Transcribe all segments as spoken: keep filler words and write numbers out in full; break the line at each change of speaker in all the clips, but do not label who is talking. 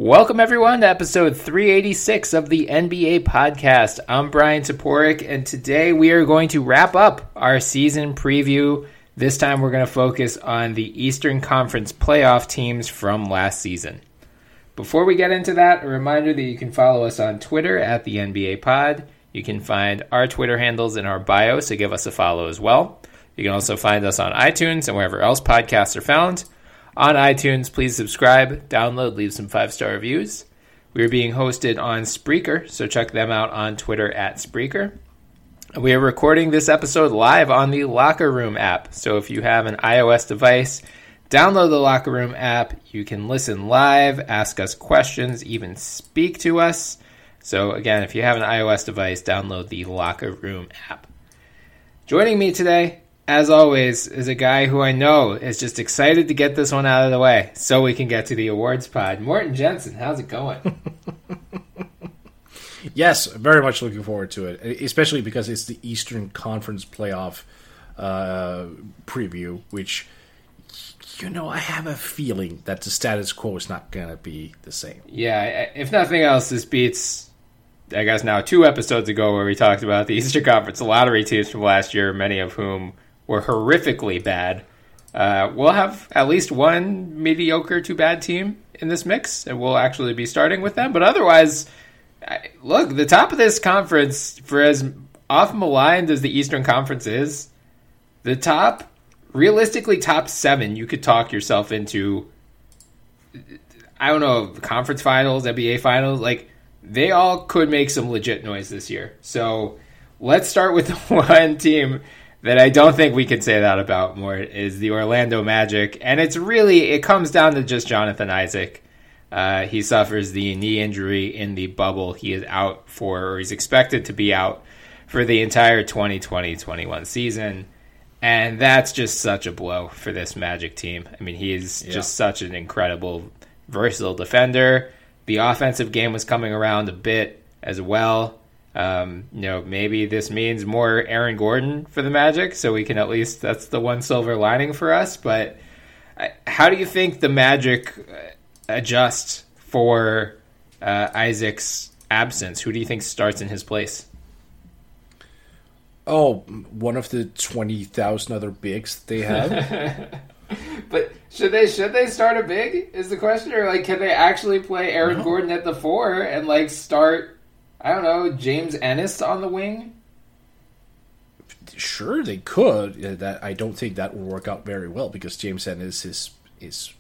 Welcome, everyone, to episode three eighty-six of the N B A podcast. I'm Brian Toporek, and today we are going to wrap up our season preview. This time we're going to focus on the Eastern Conference playoff teams from last season. Before we get into that, a reminder that you can follow us on Twitter at the N B A pod. You can find our Twitter handles in our bio, so give us a follow as well. You can also find us on iTunes and wherever else podcasts are found. On iTunes, please subscribe, download, leave some five-star reviews. We are being hosted on Spreaker, so check them out on Twitter at Spreaker. We are recording this episode live on the Locker Room app, so if you have an iOS device, download the Locker Room app. You can listen live, ask us questions, even speak to us. So again, if you have an iOS device, download the Locker Room app. Joining me today, as always, is a guy who I know is just excited to get this one out of the way so we can get to the awards pod. Morten Jensen, how's it going?
Yes, very much looking forward to it, especially because it's the Eastern Conference playoff uh, preview, which, you know, I have a feeling that the status quo is not going to be the same.
Yeah, if nothing else, this beats, I guess now two episodes ago where we talked about the Eastern Conference lottery teams from last year, many of whom were horrifically bad. Uh, we'll have at least one mediocre to bad team in this mix, and we'll actually be starting with them. But otherwise, look, the top of this conference, for as off maligned as the Eastern Conference is, the top, realistically top seven, you could talk yourself into, I don't know, conference finals, N B A finals. Like, they all could make some legit noise this year. So let's start with the one team that I don't think we can say that about more, is the Orlando Magic. And it's really, it comes down to just Jonathan Isaac. Uh, he suffers the knee injury in the bubble. He is out for, or he's expected to be out for the entire twenty twenty twenty-one season. And that's just such a blow for this Magic team. I mean, he is yeah. just such an incredible, versatile defender. The offensive game was coming around a bit as well. Um, you know, maybe this means more Aaron Gordon for the Magic, so we can at least, that's the one silver lining for us. But how do you think the Magic adjust for uh, Isaac's absence? Who do you think starts in his place?
Oh, one of the twenty thousand other bigs they have.
But should they should they start a big is the question, or like can they actually play Aaron no. Gordon at the four and like start, I don't know, James Ennis on the wing?
Sure, they could. That I don't think that will work out very well because James Ennis is is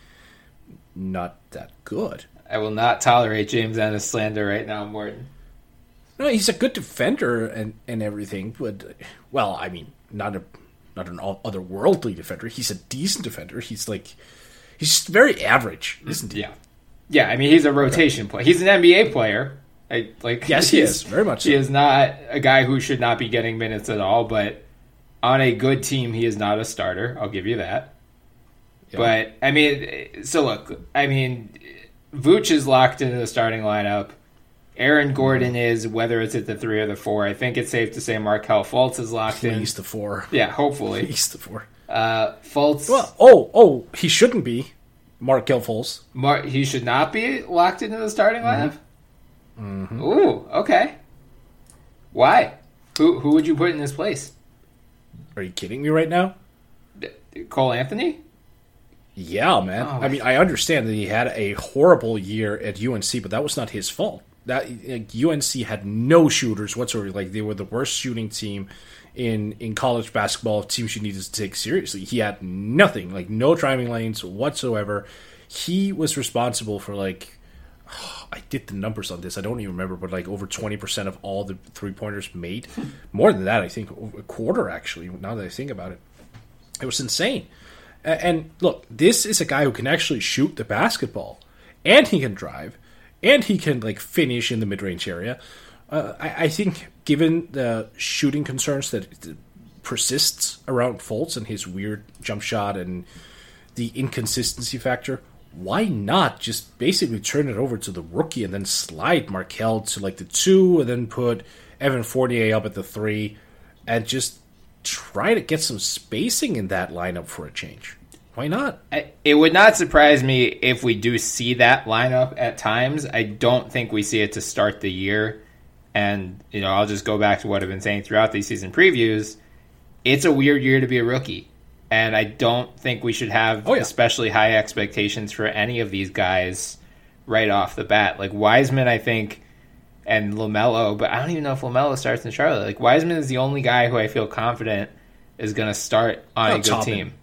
not that good.
I will not tolerate James Ennis slander right now, Morten.
No, he's a good defender and, and everything, but well, I mean, not a not an otherworldly defender. He's a decent defender. He's like he's very average, isn't he?
Yeah, yeah. I mean, he's a rotation okay. player. He's an N B A player. I, like
yes, he is very much. So.
He is not a guy who should not be getting minutes at all. But on a good team, he is not a starter. I'll give you that. Yeah. But I mean, so look, I mean, Vooch is locked into the starting lineup. Aaron Gordon is, whether it's at the three or the four. I think it's safe to say Markelle Fultz is locked
Please
in.
He's the four.
Yeah, hopefully.
He's the four.
Uh, Fultz.
Well, oh, oh, he shouldn't be. Markelle Fultz.
Mar- he should not be locked into the starting lineup?
Mm-hmm.
Ooh, okay. Why? Who who would you put in his place?
Are you kidding me right now?
Cole Anthony?
Yeah, man. Oh, I mean, I understand that he had a horrible year at U N C, but that was not his fault. That like, U N C had no shooters whatsoever. Like they were the worst shooting team in, in college basketball. Teams you needed to take seriously. He had nothing, like no driving lanes whatsoever. He was responsible for like oh, I did the numbers on this. I don't even remember, but like over twenty percent of all the three pointers made. More than that, I think a quarter actually. Now that I think about it, it was insane. And look, this is a guy who can actually shoot the basketball, and he can drive. And he can like finish in the mid-range area. Uh, I, I think, given the shooting concerns that persists around Fultz and his weird jump shot and the inconsistency factor, why not just basically turn it over to the rookie and then slide Markelle to like the two, and then put Evan Fournier up at the three, and just try to get some spacing in that lineup for a change? Why not?
I, it would not surprise me if we do see that lineup at times. I don't think we see it to start the year. And, you know, I'll just go back to what I've been saying throughout these season previews. It's a weird year to be a rookie. And I don't think we should have oh, yeah. especially high expectations for any of these guys right off the bat. Like Wiseman, I think, and LaMelo, but I don't even know if LaMelo starts in Charlotte. Like Wiseman is the only guy who I feel confident is going to start on oh, a good Toppin. team.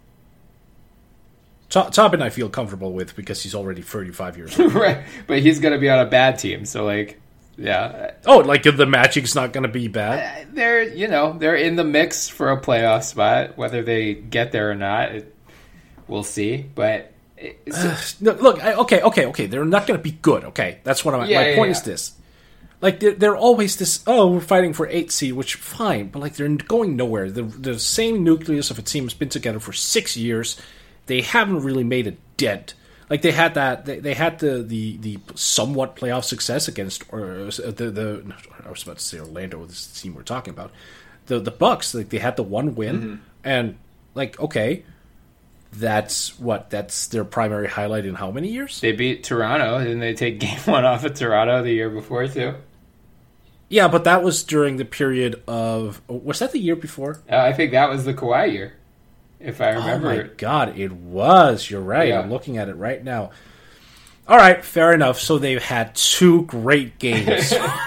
Toppin I feel comfortable with because he's already thirty-five years old.
Right, but he's going to be on a bad team, so like, yeah.
Oh, like the Magic's not going to be bad?
Uh, they're, you know, they're in the mix for a playoff spot. Whether they get there or not, it, we'll see. But
uh, no, look, I, okay, okay, okay. They're not going to be good. Okay, that's what I'm. Yeah, my yeah, point yeah. is this: like they're, they're always this. Oh, we're fighting for eight seed, which fine, but like they're going nowhere. The the same nucleus of a team has been together for six years. They haven't really made a dent. Like they had that, they, they had the, the, the somewhat playoff success against, or the the I was about to say Orlando, this team we're talking about, the the Bucks. Like they had the one win, mm-hmm. and like okay, that's what that's their primary highlight in how many years?
They beat Toronto, didn't they take game one off of Toronto the year before too?
Yeah, but that was during the period of was that the year before?
Uh, I think that was the Kawhi year. If I remember.
Oh, my God, it was. You're right. Yeah. I'm looking at it right now. All right, fair enough. So they've had two great games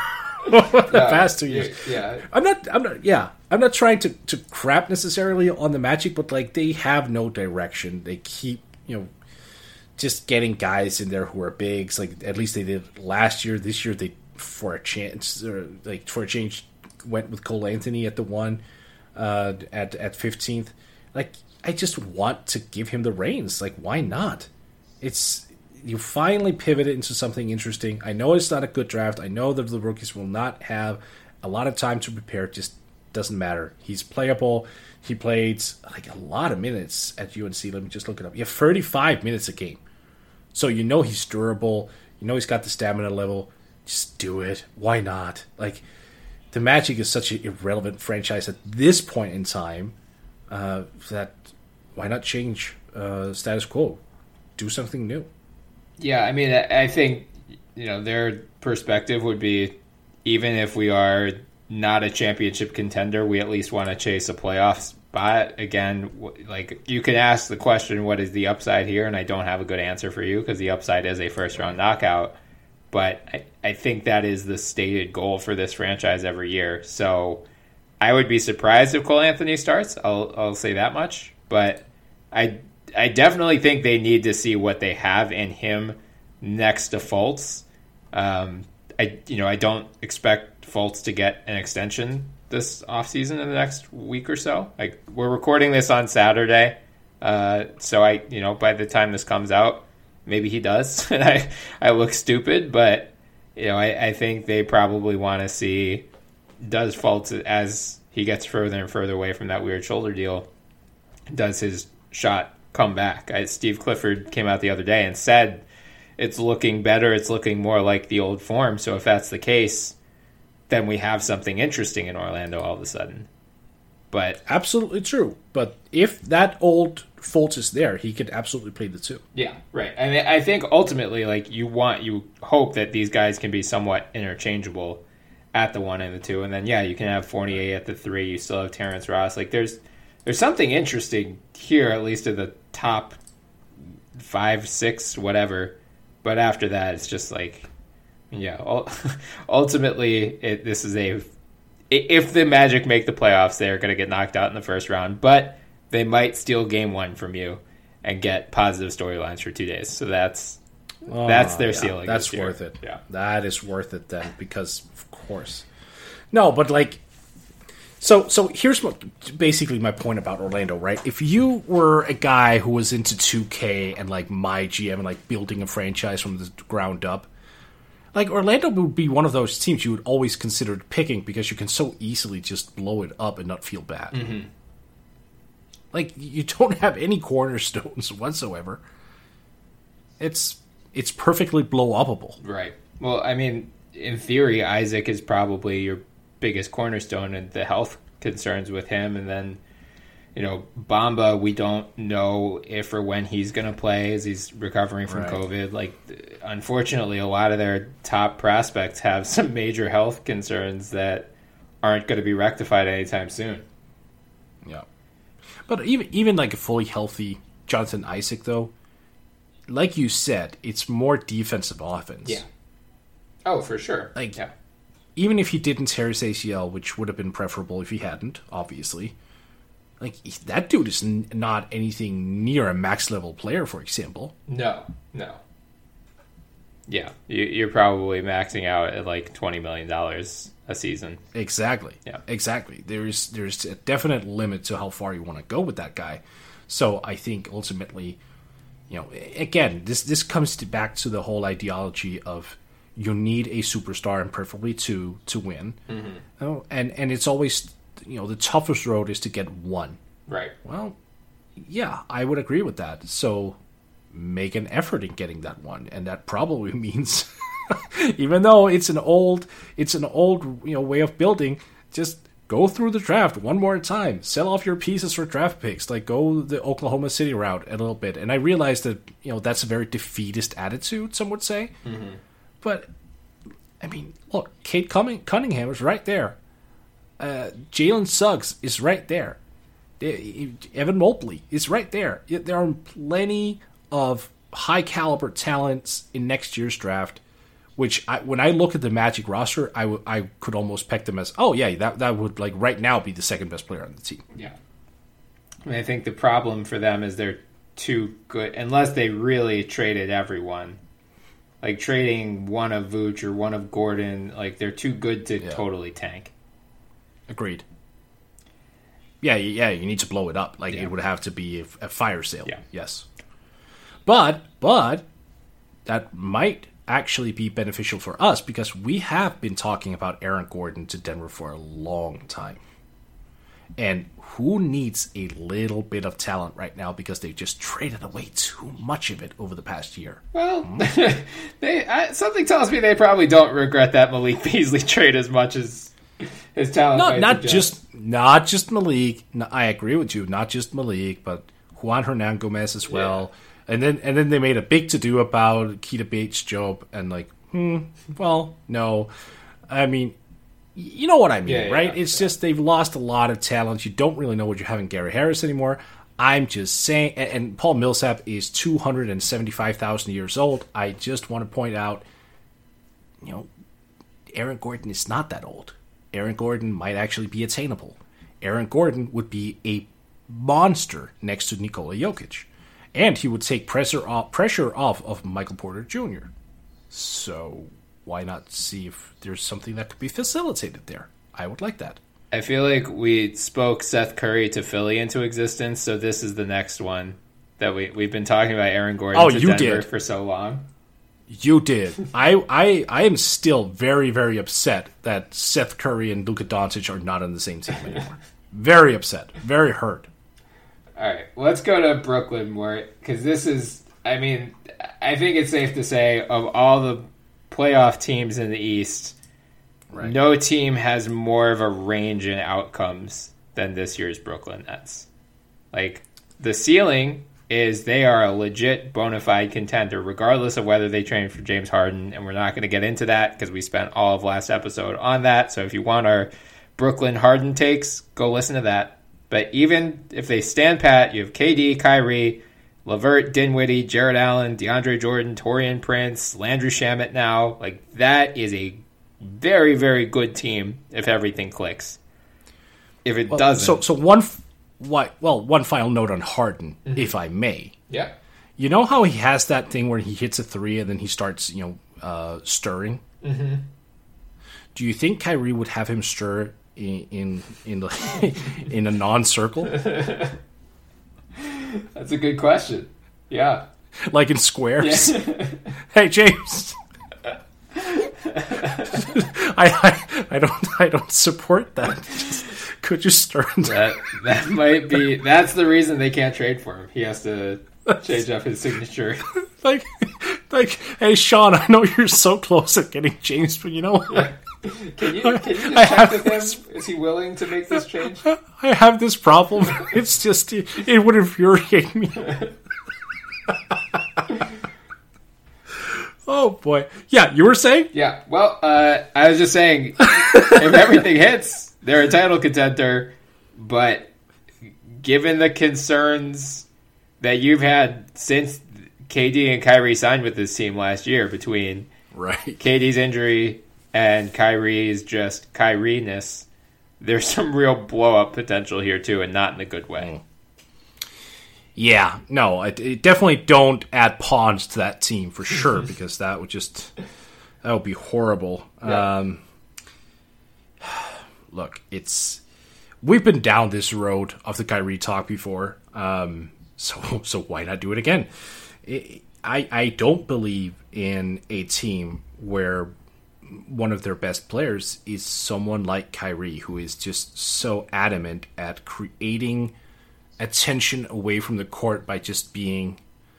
the yeah, past two years.
Yeah.
I'm not, I'm not, yeah. I'm not trying to, to crap necessarily on the Magic, but, like, they have no direction. They keep, you know, just getting guys in there who are bigs. Like, at least they did last year. This year, they, for a chance, or, like, for a change, went with Cole Anthony at the one, uh, at, at fifteenth. Like, I just want to give him the reins. Like, why not? It's you finally pivoted into something interesting. I know it's not a good draft. I know that the rookies will not have a lot of time to prepare. It just doesn't matter. He's playable. He played like a lot of minutes at U N C. Let me just look it up. You have thirty-five minutes a game. So you know he's durable. You know he's got the stamina level. Just do it. Why not? Like, the Magic is such an irrelevant franchise at this point in time. Uh, that why not change uh, status quo? Do something new.
Yeah, I mean, I think, you know, their perspective would be, even if we are not a championship contender, we at least want to chase a playoff spot. Again, like, you can ask the question, what is the upside here? And I don't have a good answer for you because the upside is a first round knockout. But I, I think that is the stated goal for this franchise every year. So I would be surprised if Cole Anthony starts. I'll I'll say that much. But I I definitely think they need to see what they have in him next to Fultz. Um, I you know I don't expect Fultz to get an extension this offseason in the next week or so. Like, we're recording this on Saturday, uh, so I you know by the time this comes out, maybe he does, and I I look stupid. But you know I, I think they probably want to see. Does Fultz, as he gets further and further away from that weird shoulder deal, does his shot come back? I, Steve Clifford came out the other day and said it's looking better, it's looking more like the old form. So if that's the case, then we have something interesting in Orlando all of a sudden. But
absolutely true. But if that old Fultz is there, he could absolutely play the two.
Yeah, right. I mean, I think ultimately, like, you want, you hope that these guys can be somewhat interchangeable at the one and the two, and then yeah, you can have Fournier at the three. You still have Terrence Ross. Like, there's there's something interesting here, at least at the top five, six, whatever. But after that, it's just like, yeah. Ultimately, it, this is a if the Magic make the playoffs, they're going to get knocked out in the first round, but they might steal game one from you and get positive storylines for two days. So that's oh, that's their
yeah,
ceiling.
That's worth it.
Yeah,
that is worth it then, because of course. No, but like, so so here's what basically my point about Orlando, right? If you were a guy who was into two K and like my G M and like building a franchise from the ground up, like, Orlando would be one of those teams you would always consider picking because you can so easily just blow it up and not feel bad.
Mm-hmm.
Like, you don't have any cornerstones whatsoever. It's it's perfectly blow-upable.
Right. Well, I mean, in theory, Isaac is probably your biggest cornerstone, and the health concerns with him, and then, You know, Bamba, we don't know if or when he's going to play as he's recovering from right. COVID. Like, unfortunately, a lot of their top prospects have some major health concerns that aren't going to be rectified anytime soon.
Yeah. But even, even like a fully healthy Jonathan Isaac, though, like you said, it's more defensive offense.
Yeah. Oh, for sure.
Like,
yeah.
Even if he didn't tear his A C L, which would have been preferable if he hadn't, obviously, like, that dude is n- not anything near a max-level player, for example.
No, no. Yeah, you, you're probably maxing out at, like, twenty million dollars a season.
Exactly.
Yeah.
Exactly. There's, there's a definite limit to how far you want to go with that guy. So I think, ultimately, you know, again, this, this comes to back to the whole ideology of you need a superstar, and preferably two, to win.
Mm-hmm.
You know, and, and it's always... You know, the toughest road is to get one.
Right.
Well, yeah, I would agree with that. So make an effort in getting that one, and that probably means, even though it's an old, it's an old, you know, way of building, just go through the draft one more time. Sell off your pieces for draft picks. Like, go the Oklahoma City route a little bit. And I realize that, you know, that's a very defeatist attitude, some would say.
Mm-hmm.
But I mean, look, Kate Cunningham is right there. Uh, Jalen Suggs is right there. Evan Mobley is right there. There are plenty of high caliber talents in next year's draft, which I, when I look at the Magic roster, I, w- I could almost peg them as, oh yeah, that that would like right now be the second best player on the team.
Yeah. I mean, I think the problem for them is they're too good, unless they really traded everyone. Like trading one of Vooch or one of Gordon, like they're too good to yeah. totally tank.
Agreed. Yeah, yeah, you need to blow it up. Like,
yeah.
it would have to be a, a fire sale.
Yeah.
Yes. But, but, that might actually be beneficial for us because we have been talking about Aaron Gordon to Denver for a long time. And who needs a little bit of talent right now because they just traded away too much of it over the past year?
Well, hmm? they I, something tells me they probably don't regret that Malik Beasley trade as much as his talent.
No, not just not just Malik. No, I agree with you. Not just Malik, but Juan Hernan Gomez as well. Yeah. And then and then they made a big to do about Keita Bates-Job, and like, hmm, well, no. I mean, you know what I mean,
yeah,
right?
Yeah,
it's
yeah.
just they've lost a lot of talent. You don't really know what you have in Gary Harris anymore. I'm just saying, and, and Paul Millsap is two hundred seventy-five thousand years old. I just want to point out, you know, Aaron Gordon is not that old. Aaron Gordon might actually be attainable. Aaron Gordon would be a monster next to Nikola Jokic. And he would take pressure off, pressure off of Michael Porter Junior So why not see if there's something that could be facilitated there? I would like that.
I feel like we spoke Seth Curry to Philly into existence, so this is the next one that we, we've been talking about Aaron Gordon
oh,
to
you
Denver
did.
for so long.
You did. I, I I am still very, very upset that Seth Curry and Luka Doncic are not on the same team anymore. Very upset. Very hurt.
All right, let's go to Brooklyn more, because this is, I mean, I think it's safe to say, of all the playoff teams in the East, right. no team has more of a range in outcomes than this year's Brooklyn Nets. Like, the ceiling is they are a legit bona fide contender, regardless of whether they train for James Harden, and we're not going to get into that because we spent all of last episode on that. So if you want our Brooklyn Harden takes, go listen to that. But even if they stand pat, you have K D, Kyrie, LeVert, Dinwiddie, Jared Allen, DeAndre Jordan, Taurean Prince, Landry Shamet now. Like, that is a very, very good team if everything clicks. If it
well,
doesn't...
So, so one... What? Well, one final note on Harden, mm-hmm. if I may.
Yeah.
You know how he has that thing where he hits a three and then he starts, you know, uh, stirring?
Mm-hmm.
Do you think Kyrie would have him stir in in in, the, in a non-circle?
That's a good question. Yeah.
Like in squares?
Yeah.
Hey, James. I, I I don't I don't support that. Just, could you stir
that? That might be. That's the reason they can't trade for him. He has to change up his signature.
Like, like, hey Sean, I know you're so close at getting James, but you know what?
Can you, can you just check with him? Is he willing to make this change?
I have this problem. It's just, it, it would infuriate me. Oh, boy. Yeah, you were saying?
Yeah, well, uh, I was just saying, if everything hits, they're a title contender, but given the concerns that you've had since K D and Kyrie signed with this team last year, between
right.
K D's injury and Kyrie's just Kyrie-ness, there's some real blow-up potential here, too, and not in a good way.
Mm. Yeah, no, it, it definitely don't add pawns to that team for sure, because that would just, that would be horrible. Yeah. Um, look, it's, we've been down this road of the Kyrie talk before, um, so so why not do it again? It, I I don't believe in a team where one of their best players is someone like Kyrie, who is just so adamant at creating attention away from the court by just being,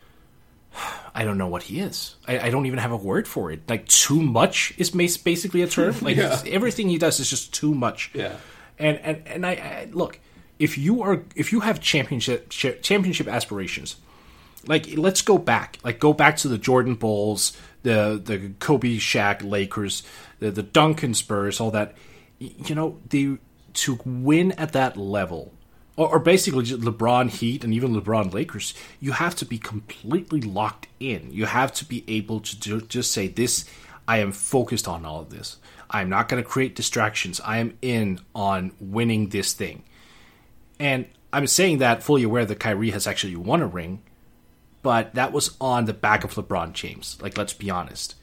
I don't know what he is. I, I don't even have a word for it. Like, too much is basically a term. Like,
yeah.
everything he does is just too much.
Yeah.
And and and I, I look, if you are if you have championship championship aspirations, like, let's go back, like go back to the Jordan Bulls, the the Kobe Shaq Lakers, the the Duncan Spurs, all that. You know, the to win at that level, or, or basically just LeBron Heat and even LeBron Lakers, you have to be completely locked in. You have to be able to do, just say, this, I am focused on all of this. I'm not going to create distractions. I am in on winning this thing. And I'm saying that fully aware that Kyrie has actually won a ring, but that was on the back of LeBron James. Like, let's be honest.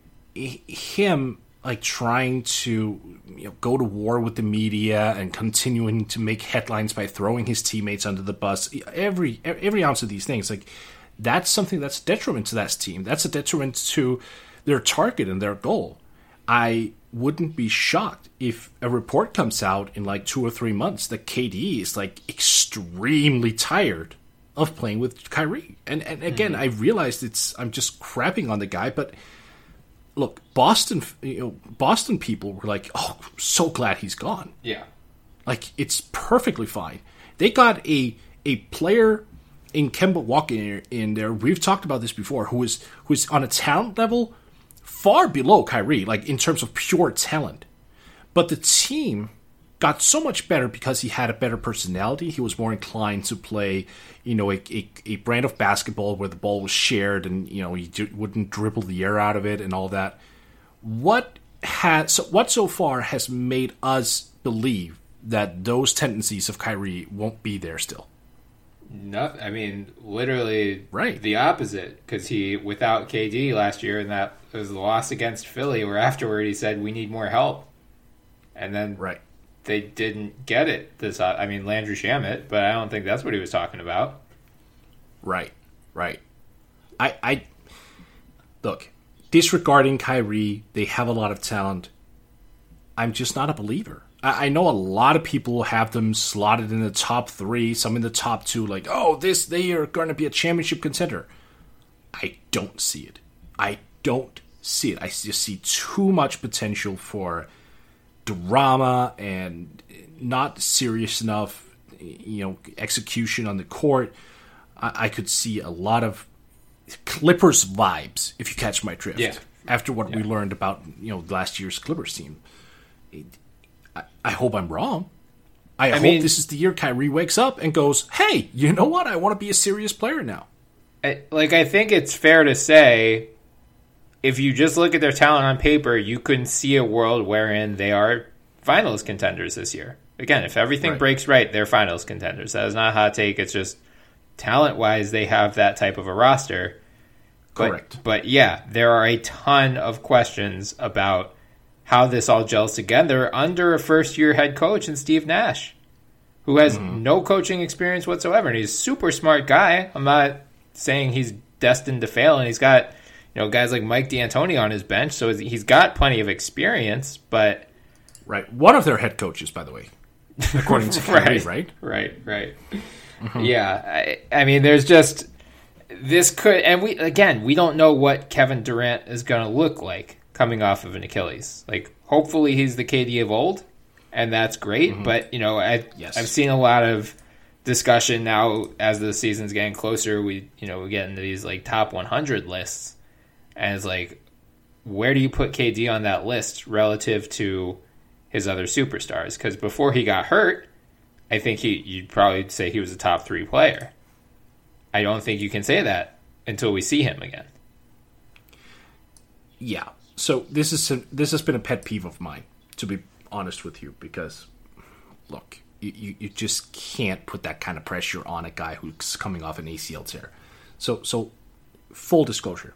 Him, like, trying to, you know, go to war with the media and continuing to make headlines by throwing his teammates under the bus, every every ounce of these things, like, that's something that's a detriment to that team. That's a detriment to their target and their goal. I wouldn't be shocked if a report comes out in like two or three months that K D is like extremely tired of playing with Kyrie. And and again, mm-hmm. I realized it's I'm just crapping on the guy, but look, Boston, you know, Boston people were like, "Oh, so glad he's gone."
Yeah,
like, it's perfectly fine. They got a a player in Kemba Walker in there. We've talked about this before. Who is who is on a talent level far below Kyrie, like in terms of pure talent. But the team got so much better because he had a better personality. He was more inclined to play, you know, a, a, a brand of basketball where the ball was shared and, you know, he wouldn't dribble the air out of it and all that. What has so, what so far has made us believe that those tendencies of Kyrie won't be there still?
No, I mean, literally
right.
the opposite, because he, without K D last year, and that was the loss against Philly, where afterward he said, we need more help. And then
right.
they didn't get it. This, I mean, Landry Shamet, but I don't think that's what he was talking about.
Right, right. I, I look, disregarding Kyrie, they have a lot of talent. I'm just not a believer. I know a lot of people have them slotted in the top three, some in the top two, like, oh, this they are going to be a championship contender. I don't see it. I don't see it. I just see too much potential for drama and not serious enough, you know, execution on the court. I, I could see a lot of Clippers vibes, if you catch my drift.
Yeah.
After what
yeah.
we learned about, you know, last year's Clippers team. It, I, I hope I'm wrong. I, I hope mean, this is the year Kyrie wakes up and goes, hey, you know what? I want to be a serious player now.
I, like, I think it's fair to say, if you just look at their talent on paper, you can see a world wherein they are finals contenders this year. Again, if everything
right.
breaks right, they're finals contenders. That is not a hot take. It's just talent-wise, they have that type of a roster. But,
Correct.
But, yeah, there are a ton of questions about how this all gels together under a first-year head coach in Steve Nash, who has mm-hmm. no coaching experience whatsoever. And he's a super smart guy. I'm not saying he's destined to fail, and he's got, you know, guys like Mike D'Antoni on his bench, so he's got plenty of experience, but...
Right. One of their head coaches, by the way, according to Kyrie,
right,
right?
Right, right. Mm-hmm. Yeah, I, I mean, there's just... This could... And, we again, we don't know what Kevin Durant is going to look like coming off of an Achilles. Like, hopefully he's the K D of old, and that's great. Mm-hmm. But, you know, I, yes. I've seen a lot of discussion now as the season's getting closer. We, you know, we get into these, like, top one hundred lists, and it's like, where do you put K D on that list relative to his other superstars? Because before he got hurt, I think he you'd probably say he was a top three player. I don't think you can say that until we see him again.
Yeah. So this is a, this has been a pet peeve of mine, to be honest with you, because look, you, you, you just can't put that kind of pressure on a guy who's coming off an A C L tear. So so full disclosure,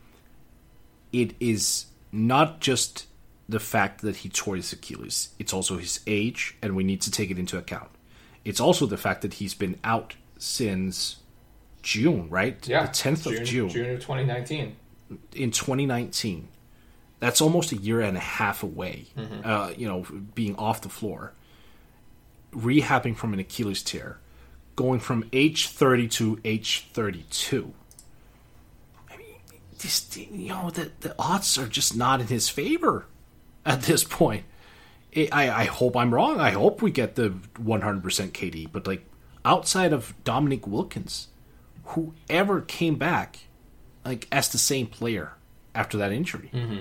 it is not just the fact that he tore his Achilles. It's also his age, and we need to take it into account. It's also the fact that he's been out since June, right?
Yeah,
the tenth
June,
of June.
June of twenty nineteen.
In twenty nineteen. That's almost a year and a half away,
mm-hmm.
uh, you know, being off the floor. Rehabbing from an Achilles tear. Going from age thirty to age thirty-two. I mean, this, you know, the, the odds are just not in his favor at this point. It, I, I hope I'm wrong. I hope we get the one hundred percent K D. But, like, outside of Dominic Wilkins, whoever came back, like, as the same player after that injury?
Mm-hmm.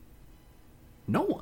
No one.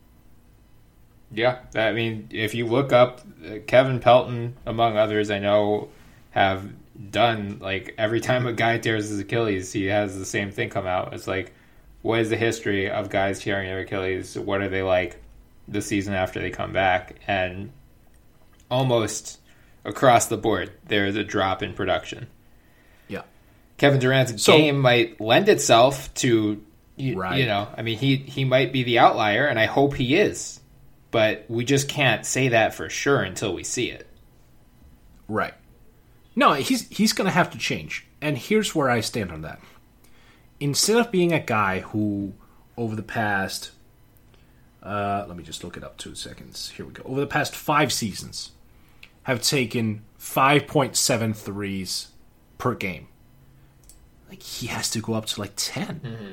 Yeah, I mean, if you look up uh, Kevin Pelton, among others, I know have done, like, every time a guy tears his Achilles, he has the same thing come out. It's like, what is the history of guys tearing their Achilles? What are they like the season after they come back? And almost across the board, there's a drop in production.
Yeah.
Kevin Durant's
so,
game might lend itself to, you,
right.
you know, I mean, he, he might be the outlier, and I hope he is. But we just can't say that for sure until we see it.
Right. No, he's he's going to have to change. And here's where I stand on that. Instead of being a guy who, over the past, uh, let me just look it up two seconds. Here we go. Over the past five seasons, have taken five point seven threes per game. Like, he has to go up to like ten.
Mm-hmm.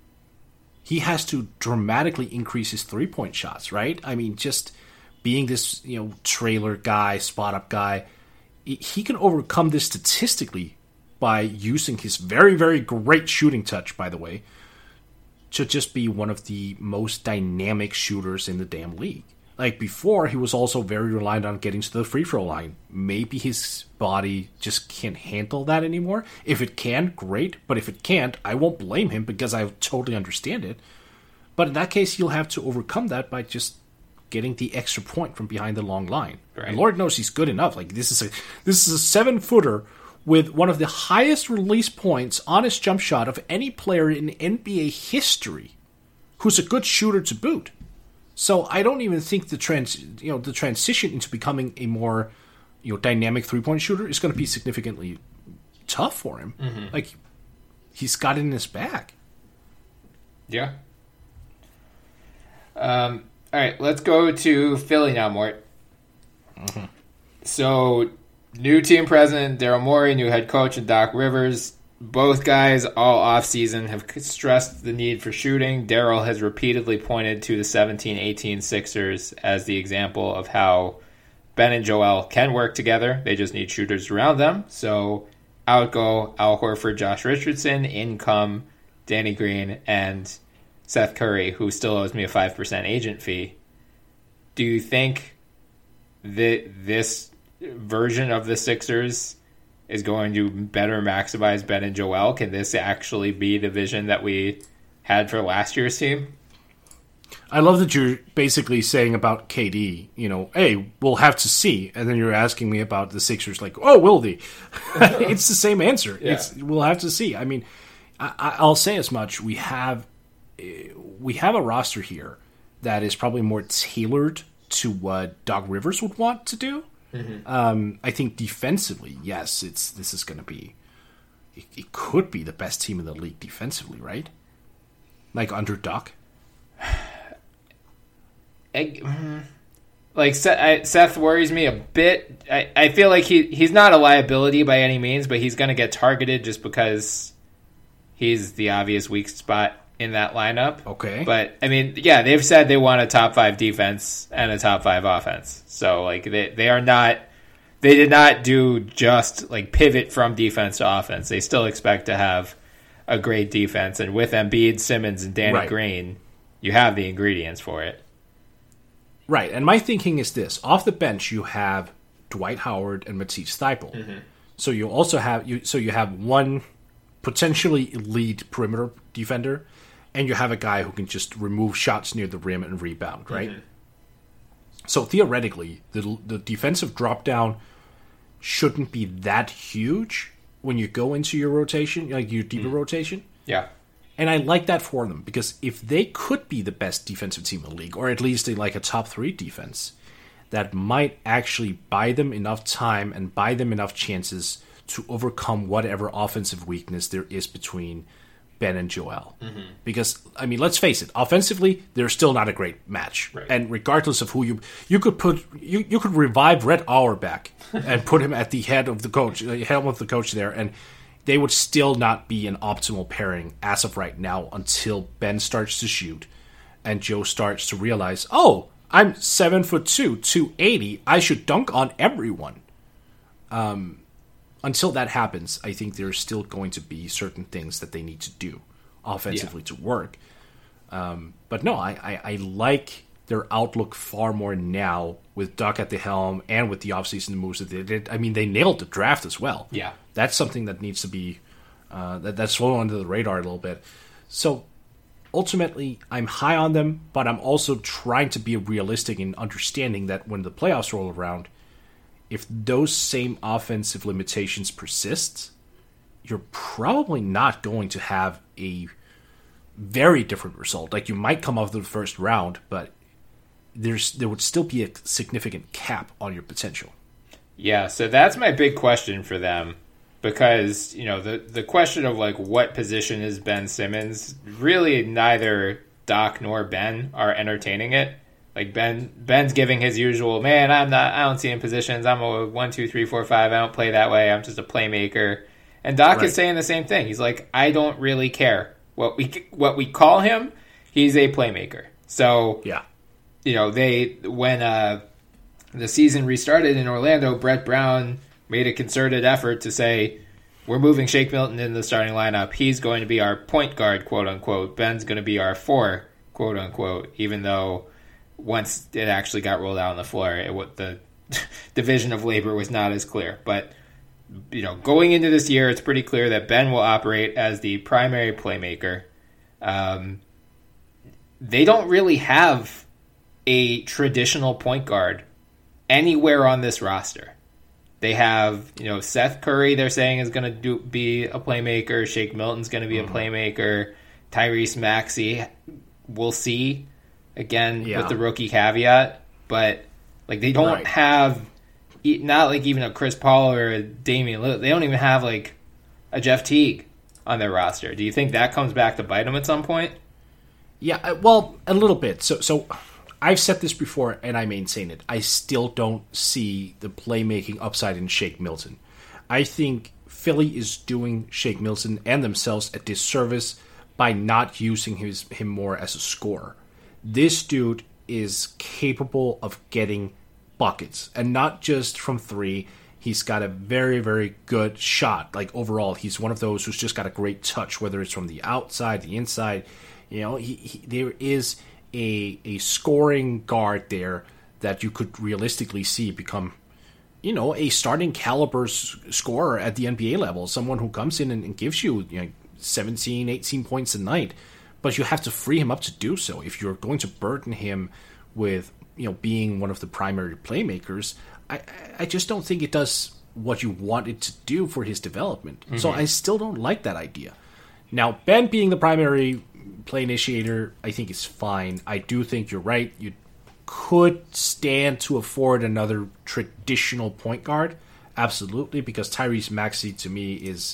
He has to dramatically increase his three-point shots, right? I mean, just being this, you know, trailer guy, spot-up guy, he can overcome this statistically by using his very, very great shooting touch, by the way, to just be one of the most dynamic shooters in the damn league. Like, before, he was also very reliant on getting to the free-throw line. Maybe his body just can't handle that anymore. If it can, great. But if it can't, I won't blame him because I totally understand it. But in that case, he'll have to overcome that by just getting the extra point from behind the long line.
Right.
And Lord knows he's good enough. Like, this is a this is a seven-footer with one of the highest release points on his jump shot of any player in N B A history who's a good shooter to boot. So I don't even think the trans, you know, the transition into becoming a more, you know, dynamic three-point shooter is going to be significantly tough for him.
Mm-hmm.
Like, he's got it in his bag.
Yeah. Um. All right, let's go to Philly now, Mort.
Mm-hmm.
So, new team president Daryl Morey, new head coach, and Doc Rivers. Both guys all offseason have stressed the need for shooting. Daryl has repeatedly pointed to the seventeen eighteen Sixers as the example of how Ben and Joel can work together. They just need shooters around them. So out go Al Horford, Josh Richardson, in come Danny Green, and Seth Curry, who still owes me a five percent agent fee. Do you think that this version of the Sixers is going to better maximize Ben and Joel? Can this actually be the vision that we had for last year's team?
I love that you're basically saying about K D, you know, hey, we'll have to see. And then you're asking me about the Sixers like, oh, will they? It's the same answer.
Yeah.
It's we'll have to see. I mean, I, I'll say as much. We have we have a roster here that is probably more tailored to what Doc Rivers would want to do.
Mm-hmm.
Um, I think defensively, yes, it's this is going to be. It, it could be the best team in the league defensively, right? Like under Doc.
I, like Seth worries me a bit. I, I feel like he he's not a liability by any means, but he's going to get targeted just because he's the obvious weak spot in that lineup.
Okay.
But, I mean, yeah, they've said they want a top five defense and a top five offense. So, like, they, they are not, they did not do just, like, pivot from defense to offense. They still expect to have a great defense. And with Embiid, Simmons, and Danny
right.
Green, you have the ingredients for it.
Right. And my thinking is this. Off the bench, you have Dwight Howard and Matisse Thybulle. Mm-hmm. So you also have, you. so you have one potentially elite perimeter defender, and you have a guy who can just remove shots near the rim and rebound, right? Mm-hmm. So theoretically, the the defensive drop down shouldn't be that huge when you go into your rotation, like your deeper mm-hmm. rotation.
Yeah.
And I like that for them, because if they could be the best defensive team in the league, or at least like a top three defense, that might actually buy them enough time and buy them enough chances to overcome whatever offensive weakness there is between Ben and Joel. Mm-hmm. Because, I mean, let's face it, offensively, they're still not a great match.
Right.
And regardless of who you... You could put... You, you could revive Red Auerbach and put him at the head of the coach, the helm of the coach there, and they would still not be an optimal pairing as of right now until Ben starts to shoot and Joe starts to realize, oh, I'm seven foot two, two eighty. I should dunk on everyone. Um... Until that happens, I think there's still going to be certain things that they need to do offensively yeah. to work. Um, but no, I, I, I like their outlook far more now with Doc at the helm and with the offseason moves that they did. I mean, they nailed the draft as well.
Yeah.
That's something that needs to be uh, that, that's flown under the radar a little bit. So ultimately, I'm high on them, but I'm also trying to be realistic in understanding that when the playoffs roll around, if those same offensive limitations persist, you're probably not going to have a very different result. Like, you might come off the first round, but there's there would still be a significant cap on your potential.
Yeah, so that's my big question for them, because, you know, the, the question of, like, what position is Ben Simmons, really neither Doc nor Ben are entertaining it. Like, Ben, Ben's giving his usual, man, I'm not, I don't see in positions. I'm a one, two, three, four, five. I don't play that way. I'm just a playmaker. And Doc right. is saying the same thing. He's like, I don't really care what we what we call him. He's a playmaker. So,
yeah,
you know, they when uh, the season restarted in Orlando, Brett Brown made a concerted effort to say, we're moving Shake Milton in the starting lineup. He's going to be our point guard, quote unquote. Ben's going to be our four, quote unquote. Even though once it actually got rolled out on the floor, it, what the division of labor was not as clear. But, you know, going into this year, it's pretty clear that Ben will operate as the primary playmaker. Um, they don't really have a traditional point guard anywhere on this roster. They have, you know, Seth Curry, they're saying, is going to do be a playmaker. Shake Milton's going to be mm-hmm. a playmaker. Tyrese Maxey, we'll see. Again, yeah. with the rookie caveat, but like they don't right. have, not like even a Chris Paul or a Damian Lillard. They don't even have like a Jeff Teague on their roster. Do you think that comes back to bite them at some point?
Yeah, well, a little bit. So, so I've said this before, and I maintain it. I still don't see the playmaking upside in Shake Milton. I think Philly is doing Shake Milton and themselves a disservice by not using his, him more as a scorer. This dude is capable of getting buckets, and not just from three. He's got a very, very good shot. Like, overall, he's one of those who's just got a great touch, whether it's from the outside, the inside. You know, he, he, there is a a scoring guard there that you could realistically see become, you know, a starting caliber s- scorer at the N B A level. Someone who comes in and, and gives you, you know, seventeen, eighteen points a night. But you have to free him up to do so. If you're going to burden him with, you know, being one of the primary playmakers, I, I just don't think it does what you want it to do for his development. Mm-hmm. So I still don't like that idea. Now, Ben being the primary play initiator, I think is fine. I do think you're right. You could stand to afford another traditional point guard. Absolutely, because Tyrese Maxey, to me, is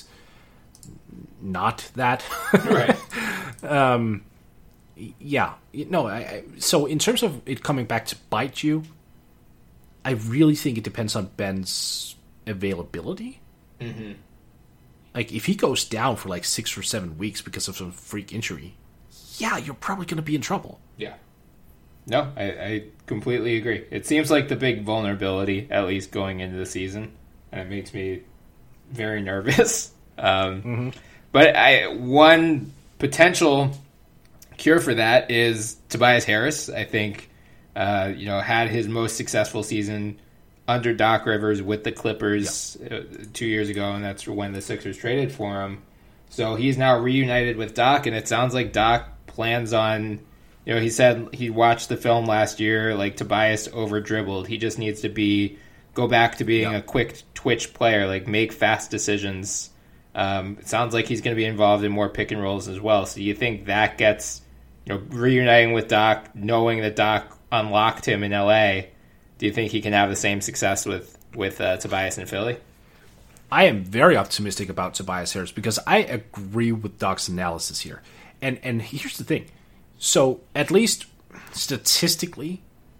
not that.
Right.
um, yeah. No, I, I, so in terms of it coming back to bite you, I really think it depends on Ben's availability.
Mm-hmm.
Like, if he goes down for like six or seven weeks because of some freak injury, yeah, you're probably going to be in trouble.
Yeah. No, I, I completely agree. It seems like the big vulnerability, at least going into the season, and it makes me very nervous. Um, mm-hmm. But I one potential cure for that is Tobias Harris. I think, uh, you know, had his most successful season under Doc Rivers with the Clippers yeah. uh, two years ago, and that's when the Sixers traded for him. So he's now reunited with Doc, and it sounds like Doc plans on, you know, he said he watched the film last year, like Tobias over dribbled. He just needs to be, go back to being yeah. a quick twitch player, like make fast decisions. Um, it sounds like he's going to be involved in more pick and rolls as well. So you think that gets, you know, reuniting with Doc, knowing that Doc unlocked him in L A, do you think he can have the same success with, with uh, Tobias in Philly?
I am very optimistic about Tobias Harris because I agree with Doc's analysis here. And and here's the thing. So, at least statistically,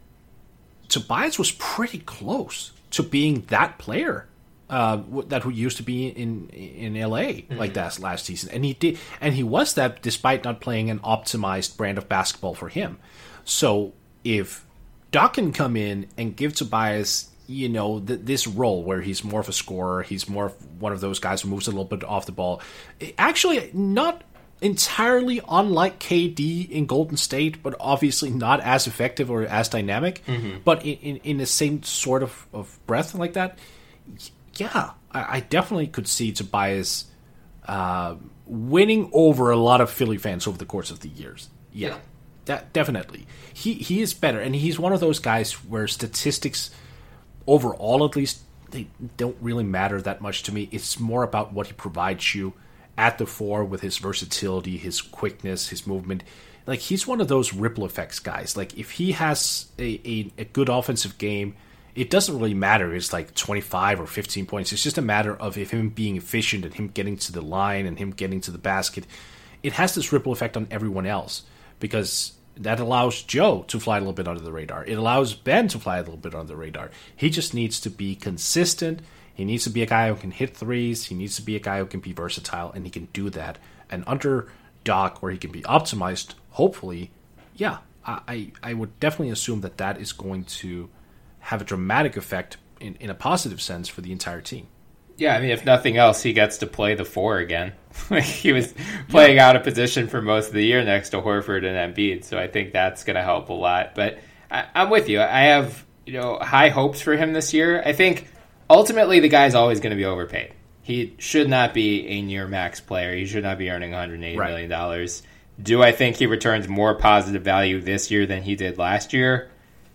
Tobias was pretty close to being that player uh, that who used to be in in L A mm-hmm. like that last season, and he did, and he was that despite not playing an optimized brand of basketball for him. So, if Doc can come in and give Tobias, you know, th- this role where he's more of a scorer, he's more of one of those guys who moves a little bit off the ball. Actually, not entirely unlike K D in Golden State, but obviously not as effective or as dynamic, mm-hmm. but in, in, in the same sort of, of breath like that. Yeah, I, I definitely could see Tobias uh, winning over a lot of Philly fans over the course of the years. Yeah, yeah. That, definitely. He, he is better, and he's one of those guys where statistics overall, at least, they don't really matter that much to me. It's more about what he provides you at the four with his versatility, his quickness, his movement. Like, he's one of those ripple effects guys. Like, if he has a, a, a good offensive game, it doesn't really matter. It's like twenty-five or fifteen points. It's just a matter of if him being efficient and him getting to the line and him getting to the basket. It has this ripple effect on everyone else because that allows Joe to fly a little bit under the radar. It allows Ben to fly a little bit under the radar. He just needs to be consistent. He needs to be a guy who can hit threes. He needs to be a guy who can be versatile, and he can do that. And under Doc, where he can be optimized, hopefully, yeah, I, I would definitely assume that that is going to have a dramatic effect in, in a positive sense for the entire team.
Yeah, I mean, if nothing else, he gets to play the four again. He was playing yeah. out of position for most of the year next to Horford and Embiid, so I think that's going to help a lot. But I, I'm with you. I have, you know, high hopes for him this year. I think ultimately the guy's always going to be overpaid. He should not be a near max player. He should not be earning one hundred eighty right. million dollars. Do I think he returns more positive value this year than he did last year?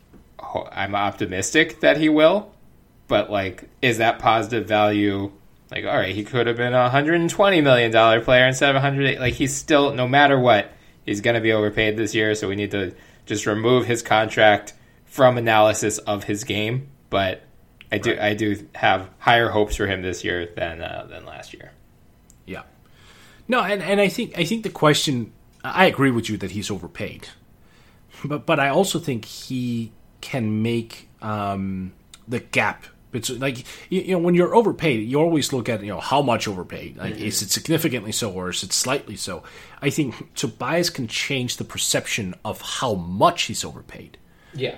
I'm optimistic that he will. But, like, is that positive value, like, all right, he could have been a one hundred twenty million dollars player instead of one hundred eight. Like, he's still, no matter what, he's going to be overpaid this year, so we need to just remove his contract from analysis of his game. But I do right. I do have higher hopes for him this year than uh, than last year.
Yeah. No, and, and I think I think the question, I agree with you that he's overpaid. But, but I also think he can make um, the gap. It's like, you know, when you're overpaid, you always look at, you know, how much overpaid. Like, mm-hmm. is it significantly so or is it slightly so? I think Tobias can change the perception of how much he's overpaid.
Yeah.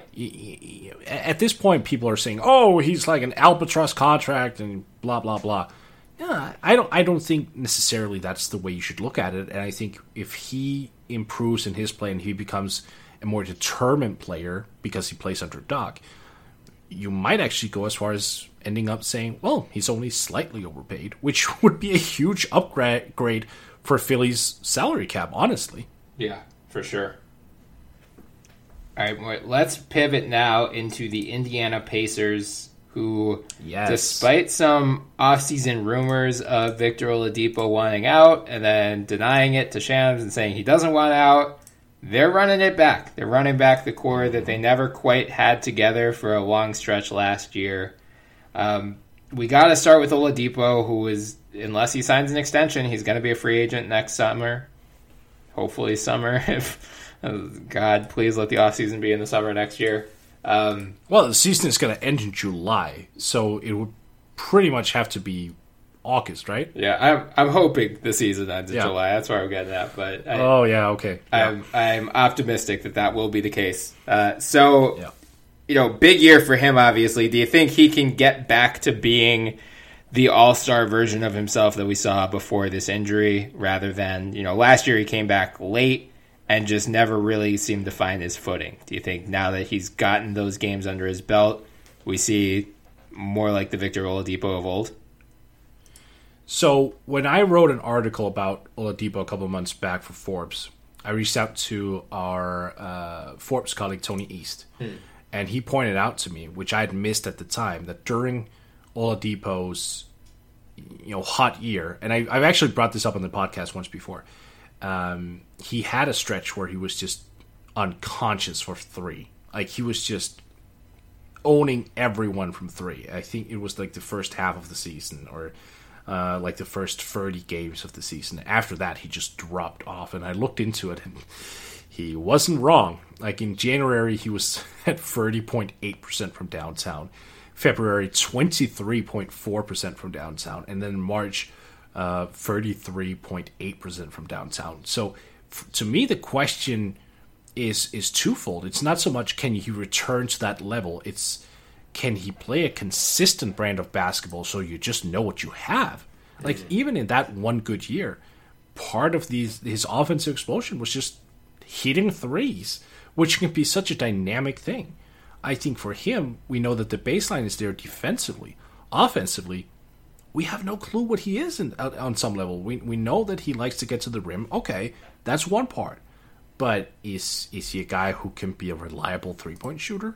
At this point, people are saying, "Oh, he's like an albatross contract and blah blah blah." Yeah, I don't. I don't think necessarily that's the way you should look at it. And I think if he improves in his play and he becomes a more determined player because he plays under Doc, you might actually go as far as ending up saying, well, he's only slightly overpaid, which would be a huge upgrade for Philly's salary cap, honestly.
Yeah, for sure. All right, let's pivot now into the Indiana Pacers, who, yes. despite some offseason rumors of Victor Oladipo wanting out and then denying it to Shams and saying he doesn't want out, they're running it back. They're running back the core that they never quite had together for a long stretch last year. Um, we got to start with Oladipo, who is, unless he signs an extension, he's going to be a free agent next summer. Hopefully summer. If God, please let the offseason be in the summer next year. Um,
well, the season is going to end in July, so it would pretty much have to be August, right?
Yeah, I'm I'm hoping the season ends in
Yeah.
July. That's where I'm getting at. But I,
Oh yeah, okay. Yeah.
I'm I'm optimistic that that will be the case. Uh, so,
Yeah.
you know, big year for him. Obviously, do you think he can get back to being the all-star version of himself that we saw before this injury, rather than, you know, last year he came back late and just never really seemed to find his footing? Do you think now that he's gotten those games under his belt, we see more like the Victor Oladipo of old?
So when I wrote an article about Oladipo a couple of months back for Forbes, I reached out to our uh, Forbes colleague Tony East, hmm. and he pointed out to me, which I had missed at the time, that during Oladipo's you know hot year, and I, I've actually brought this up on the podcast once before, um, he had a stretch where he was just unconscious for three. Like he was just owning everyone from three. I think it was like the first half of the season, or uh, like the first thirty games of the season. After that, he just dropped off, and I looked into it, and he wasn't wrong. Like in January, he was at thirty point eight percent from downtown. February, twenty-three point four percent from downtown. And then March, uh, thirty-three point eight percent from downtown. So f- to me, the question is is twofold. It's not so much can he return to that level. It's can he play a consistent brand of basketball so you just know what you have. Like mm-hmm. even in that one good year, part of these his offensive explosion was just hitting threes, which can be such a dynamic thing. I think for him, we know that the baseline is there defensively. Offensively, we have no clue what he is in, on some level. We we know that he likes to get to the rim. Okay, that's one part. But is is he a guy who can be a reliable three-point shooter?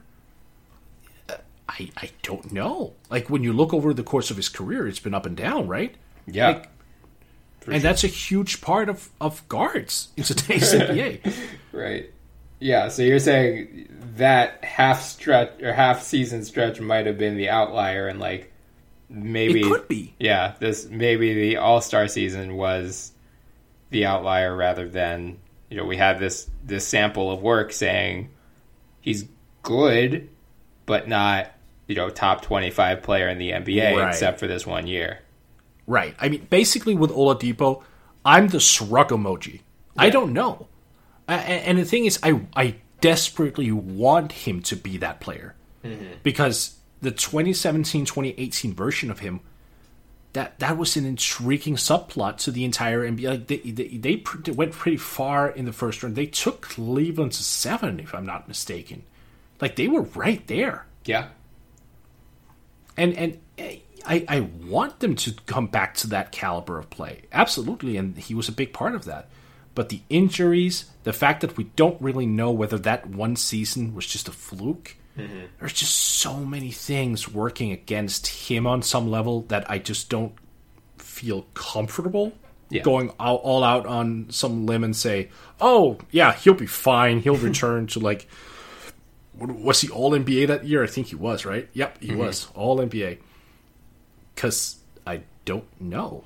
I I don't know. Like, when you look over the course of his career, it's been up and down, right?
Yeah.
Like, and sure. That's a huge part of, of guards in today's N B A.
Right. Yeah, so you're saying that half stretch or half season stretch might have been the outlier, and like maybe
it could be.
Yeah, this maybe the All-Star season was the outlier rather than, you know, we had this this sample of work saying he's good but not, you know, top twenty-five player in the N B A right. except for this one year.
Right. I mean, basically with Oladipo, I'm the shrug emoji. Yeah. I don't know. And the thing is, I I desperately want him to be that player. Mm-hmm. Because the twenty seventeen twenty eighteen version of him, that, that was an intriguing subplot to the entire N B A. Like they, they, they went pretty far in the first round. They took Cleveland to seven, if I'm not mistaken. Like, they were right there.
Yeah.
And and I, I want them to come back to that caliber of play. Absolutely, and he was a big part of that. But the injuries, the fact that we don't really know whether that one season was just a fluke, mm-hmm. there's just so many things working against him on some level that I just don't feel comfortable yeah. going all, all out on some limb and say, oh, yeah, he'll be fine. He'll return to, like, was he All N B A that year? I think he was, right? Yep, he mm-hmm. was. All N B A. Because I don't know.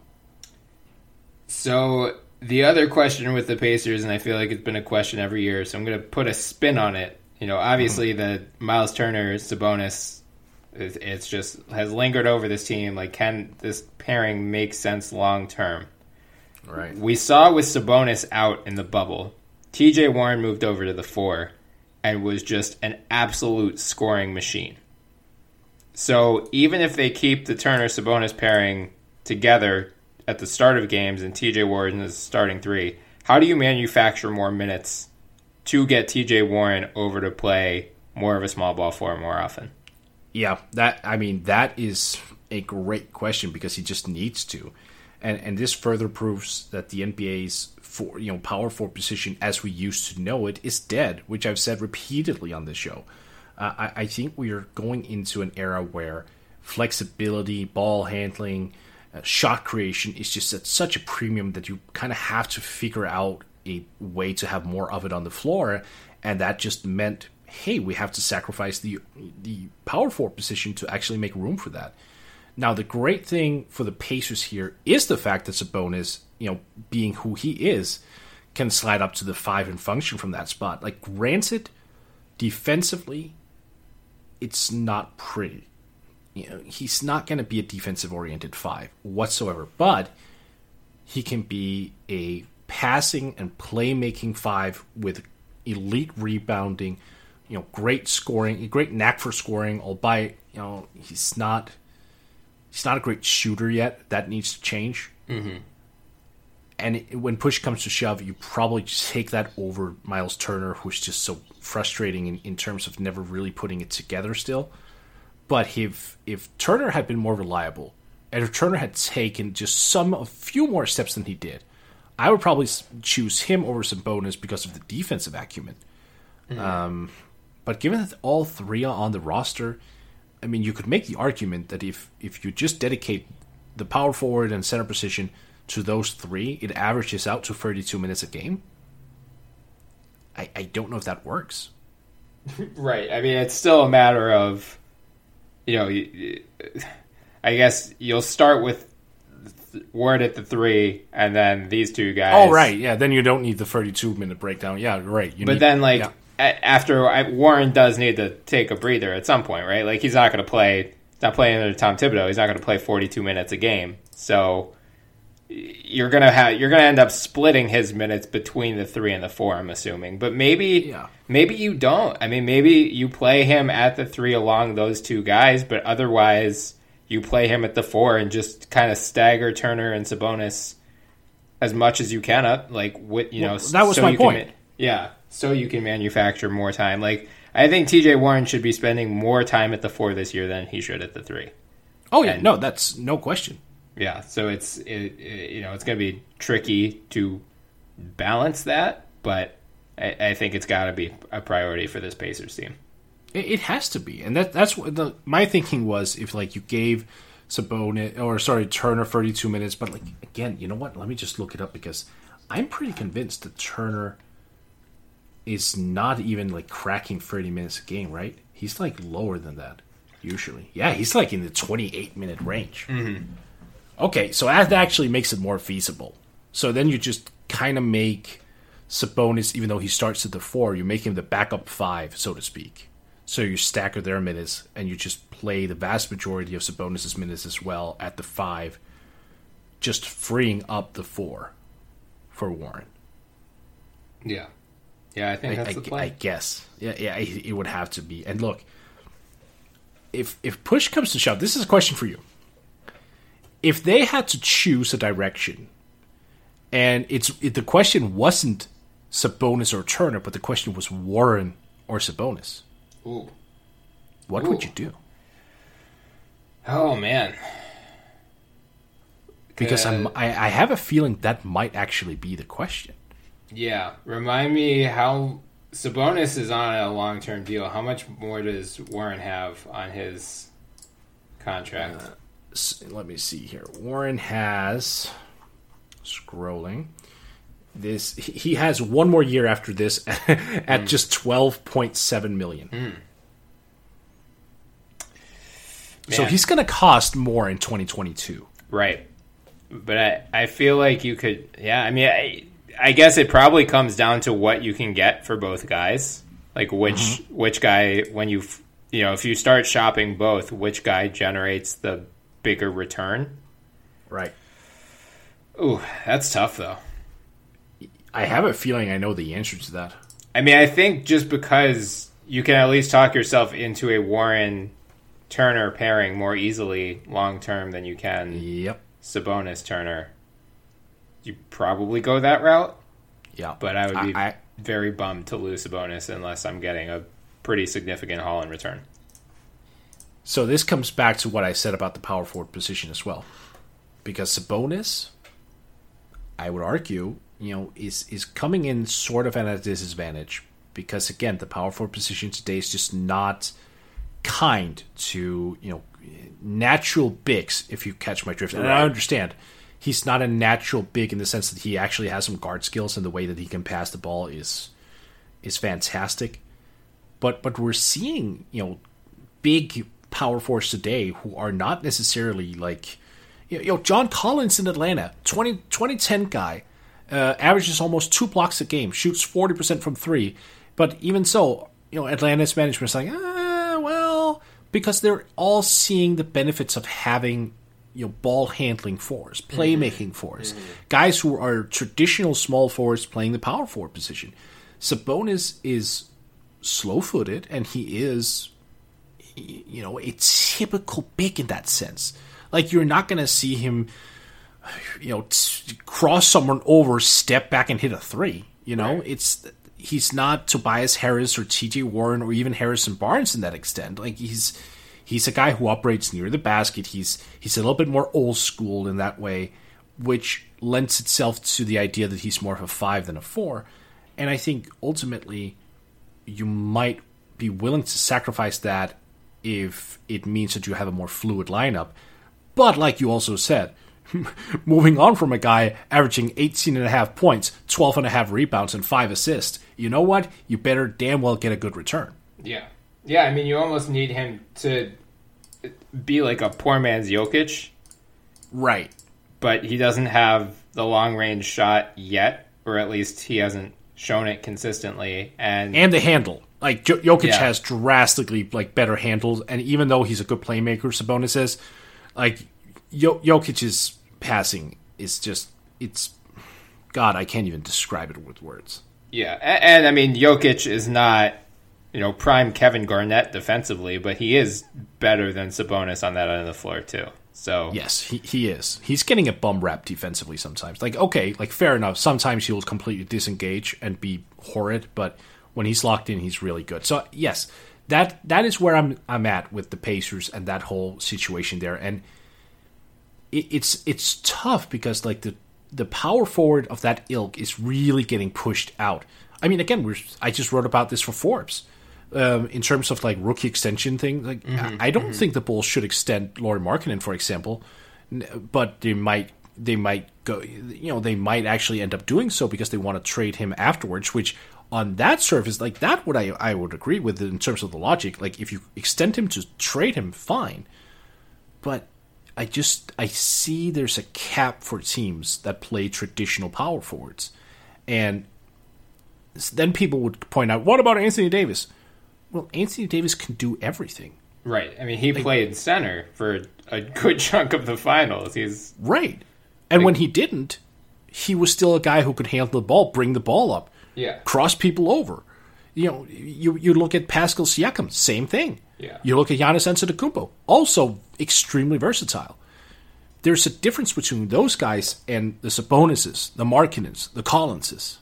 So the other question with the Pacers, and I feel like it's been a question every year, so I'm going to put a spin on it. You know, obviously mm-hmm. the Miles Turner, Sabonis, it's just has lingered over this team. Like, can this pairing make sense long term?
Right.
We saw with Sabonis out in the bubble, T J Warren moved over to the four and was just an absolute scoring machine. So even if they keep the Turner-Sabonis pairing together at the start of games and T J Warren is starting three, how do you manufacture more minutes to get T J Warren over to play more of a small ball four more often?
Yeah, that I mean, that is a great question because he just needs to. And and this further proves that the N B A's for, you know, power forward position as we used to know it is dead, which I've said repeatedly on this show. Uh, I, I think we are going into an era where flexibility, ball handling, uh, shot creation is just at such a premium that you kind of have to figure out a way to have more of it on the floor. And that just meant, hey, we have to sacrifice the the power forward position to actually make room for that. Now, the great thing for the Pacers here is the fact that Sabonis, you know, being who he is, can slide up to the five and function from that spot. Like, granted, defensively, it's not pretty. you know, he's not going to be a defensive-oriented five whatsoever, but he can be a passing and playmaking five with elite rebounding, you know, great scoring, a great knack for scoring. Albeit, you know, he's not he's not a great shooter yet. That needs to change.
Mm-hmm.
And it, when push comes to shove, you probably just take that over Miles Turner, who's just so frustrating in, in terms of never really putting it together still. But if if Turner had been more reliable, and if Turner had taken just some a few more steps than he did, I would probably choose him over Sabonis because of the defensive acumen. Mm-hmm. Um, but given that all three are on the roster, I mean, you could make the argument that if if you just dedicate the power forward and center position to those three, it averages out to thirty-two minutes a game. I, I don't know if that works.
Right. I mean, it's still a matter of, you know, I guess you'll start with Ward at the three, and then these two guys.
Oh, right. Yeah, then you don't need the thirty-two minute breakdown. Yeah, right. You
but
need,
then, like,
yeah.
a- after I, Warren does need to take a breather at some point, right? Like, he's not going to play, not playing under Tom Thibodeau. He's not going to play forty-two minutes a game. So you're gonna have you're gonna end up splitting his minutes between the three and the four, I'm assuming. But maybe
yeah.
maybe you don't. I mean, maybe you play him at the three along those two guys, but otherwise you play him at the four and just kind of stagger Turner and Sabonis as much as you can up. Like what you know,
well, that was
so
my
you
point.
Can, yeah, so you can manufacture more time. Like I think T J Warren should be spending more time at the four this year than he should at the three.
Oh yeah,
and,
no, that's no question.
Yeah, so it's it, it, you know it's going to be tricky to balance that, but I, I think it's got to be a priority for this Pacers team.
It, it has to be, and that that's what the, my thinking was. If like you gave Sabonis or sorry Turner thirty-two minutes, but like again, you know what? Let me just look it up because I'm pretty convinced that Turner is not even like cracking thirty minutes a game. Right? He's like lower than that usually. Yeah, he's like in the twenty-eight minute range.
Mm-hmm.
Okay, so that actually makes it more feasible. So then you just kind of make Sabonis, even though he starts at the four, you make him the backup five, so to speak. So you stagger their minutes, and you just play the vast majority of Sabonis' minutes as well at the five, just freeing up the four for Warren.
Yeah. Yeah, I think
I,
that's
I,
the plan.
I guess. Yeah, yeah, it, it would have to be. And look, if if push comes to shove, this is a question for you. If they had to choose a direction, and it's it, the question wasn't Sabonis or Turner, but the question was Warren or Sabonis,
Ooh.
what
Ooh.
would you do?
Oh man,
Because
uh,
I'm, I, I have a feeling that might actually be the question.
Yeah, remind me how Sabonis is on a long-term deal. How much more does Warren have on his contract?
Uh, Let me see here. Warren has, scrolling, this. He has one more year after this at mm. just twelve point seven million dollars. Mm. So he's going to cost more in twenty twenty-two.
Right. But I, I feel like you could, yeah, I mean, I, I guess it probably comes down to what you can get for both guys. Like which mm-hmm. which guy, when you, you know, if you start shopping both, which guy generates the bigger return.
Right.
Ooh, that's tough though.
I have a feeling I know the answer to that.
I mean, I think just because you can at least talk yourself into a Warren Turner pairing more easily long term than you can
yep.
Sabonis Turner, you probably go that route.
Yeah.
But I would be
I, I,
very bummed to lose Sabonis unless I'm getting a pretty significant haul in return.
So this comes back to what I said about the power forward position as well. Because Sabonis, I would argue, you know, is is coming in sort of at a disadvantage. Because, again, the power forward position today is just not kind to, you know, natural bigs, if you catch my drift. And
right.
I understand. He's not a natural big in the sense that he actually has some guard skills, and the way that he can pass the ball is is fantastic. But but we're seeing, you know, big power forwards today who are not necessarily like, you know, John Collins in Atlanta, twenty, twenty ten guy, uh, averages almost two blocks a game, shoots forty percent from three. But even so, you know, Atlanta's management's like, ah, well, because they're all seeing the benefits of having, you know, ball handling forwards, playmaking forwards, mm-hmm. guys who are traditional small forwards playing the power forward position. Sabonis is slow-footed, and he is, you know, a typical big in that sense. Like, you're not going to see him, you know, t- cross someone over, step back, and hit a three. You know, right. it's he's not Tobias Harris or T J Warren or even Harrison Barnes in that extent. Like, he's he's a guy who operates near the basket. He's he's a little bit more old school in that way, which lends itself to the idea that he's more of a five than a four. And I think ultimately you might be willing to sacrifice that if it means that you have a more fluid lineup. But like you also said, moving on from a guy averaging eighteen and a half points, twelve and a half rebounds, and five assists, you know what? You better damn well get a good return.
Yeah. Yeah, I mean, you almost need him to be like a poor man's Jokic.
Right.
But he doesn't have the long-range shot yet, or at least he hasn't shown it consistently. And
and the handle. Like, Jokic
yeah.
has drastically like better handles, and even though he's a good playmaker, Sabonis is, like, Jokic's passing is just, it's, God, I can't even describe it with words.
Yeah, and, and I mean, Jokic is not, you know, prime Kevin Garnett defensively, but he is better than Sabonis on that end of the floor, too. So
yes, he, he is. He's getting a bum rap defensively sometimes. Like, okay, like, fair enough. Sometimes he'll completely disengage and be horrid, but when he's locked in, he's really good. So, yes, that that is where I'm I'm at with the Pacers and that whole situation there. And it, it's it's tough because, like, the the power forward of that ilk is really getting pushed out. I mean, again, we're I just wrote about this for Forbes. Um, in terms of, like, rookie extension thing, like, mm-hmm, I don't mm-hmm. think the Bulls should extend Lauri Markkanen, for example, but they might they might go, you know, they might actually end up doing so because they want to trade him afterwards. Which, on that surface, like, that would I I would agree with in terms of the logic. Like, if you extend him to trade him, fine, but I just I see there's a cap for teams that play traditional power forwards, and then people would point out, what about Anthony Davis? Well, Anthony Davis can do everything.
Right. I mean, he like, played center for a good chunk of the finals. He's
right. And like, when he didn't, he was still a guy who could handle the ball, bring the ball up,
yeah,
cross people over. You know, you you look at Pascal Siakam, same thing.
Yeah.
You look at Giannis Antetokounmpo, also extremely versatile. There's a difference between those guys and the Sabonises, the Markkanens, the Collinses.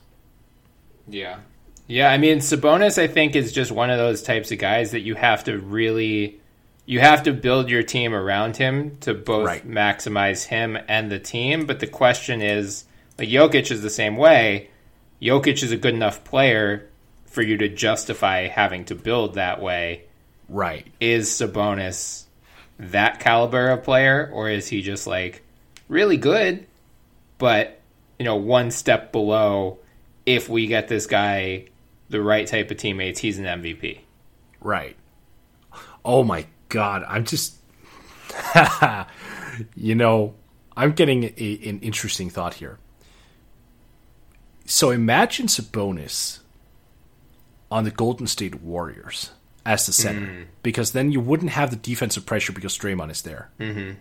Yeah. Yeah, I mean, Sabonis, I think, is just one of those types of guys that you have to really, you have to build your team around him to both right. maximize him and the team. But the question is, like, Jokic is the same way. Jokic is a good enough player for you to justify having to build that way.
Right.
Is Sabonis that caliber of player, or is he just, like, really good, but, you know, one step below, if we get this guy the right type of teammates, he's an M V P.
Right. Oh my God. I'm just, you know, I'm getting a, an interesting thought here. So imagine Sabonis on the Golden State Warriors as the center, mm. because then you wouldn't have the defensive pressure because Draymond is there.
Mm-hmm.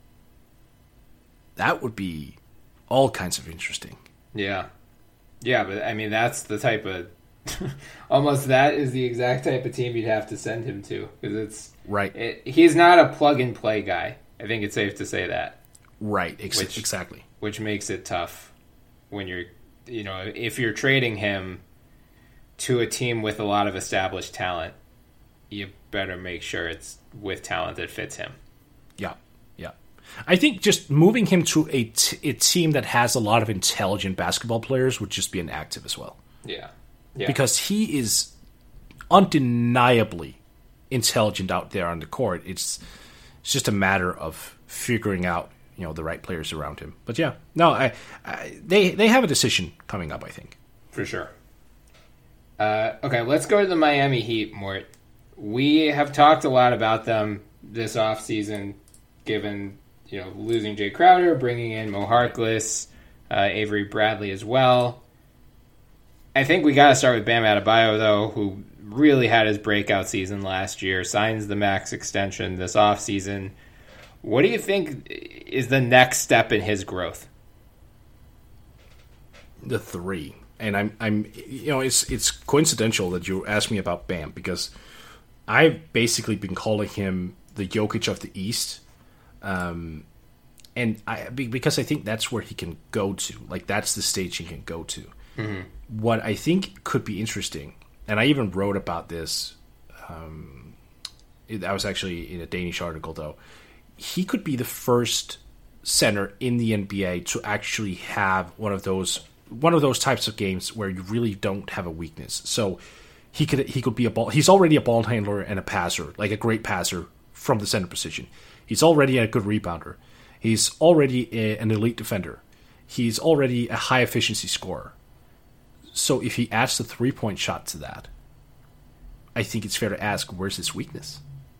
That would be all kinds of interesting.
Yeah. Yeah, but I mean, that's the type of almost that is the exact type of team you'd have to send him to, because it's
right.
It, he's not a plug and play guy. I think it's safe to say that.
Right. Ex-
which,
exactly.
Which makes it tough when you're, you know, if you're trading him to a team with a lot of established talent, you better make sure it's with talent that fits him.
Yeah. Yeah. I think just moving him to a, t- a team that has a lot of intelligent basketball players would just be an active as well.
Yeah. Yeah.
Because he is undeniably intelligent out there on the court. It's, it's just a matter of figuring out, you know, the right players around him. But yeah, no, I, I they they have a decision coming up, I think.
For sure. Uh, okay, let's go to the Miami Heat, Mort. We have talked a lot about them this offseason, given, you know, losing Jay Crowder, bringing in Mo Harkless, uh, Avery Bradley as well. I think we got to start with Bam Adebayo, though, who really had his breakout season last year, signs the max extension this offseason. What do you think is the next step in his growth?
The three. And I'm, I'm, you know, it's it's coincidental that you asked me about Bam, because I've basically been calling him the Jokic of the East, um, and I because I think that's where he can go to. Like, that's the stage he can go to. Mm-hmm. What I think could be interesting, and I even wrote about this. Um, it, I was actually in a Danish article, though. He could be the first center in the N B A to actually have one of those. One of those types of games where you really don't have a weakness. So he could he could be a ball. He's already a ball handler and a passer, like a great passer from the center position. He's already a good rebounder. He's already a, an elite defender. He's already a high efficiency scorer. So if he adds the three point shot to that, I think it's fair to ask, where's his weakness?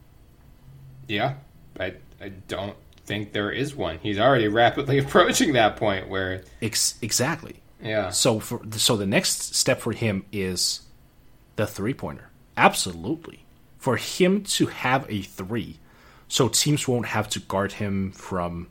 Yeah, I I don't think there is one. He's already rapidly approaching that point where
Ex- exactly.
Yeah.
So for so the next step for him is the three-pointer. Absolutely. For him to have a three, so teams won't have to guard him from,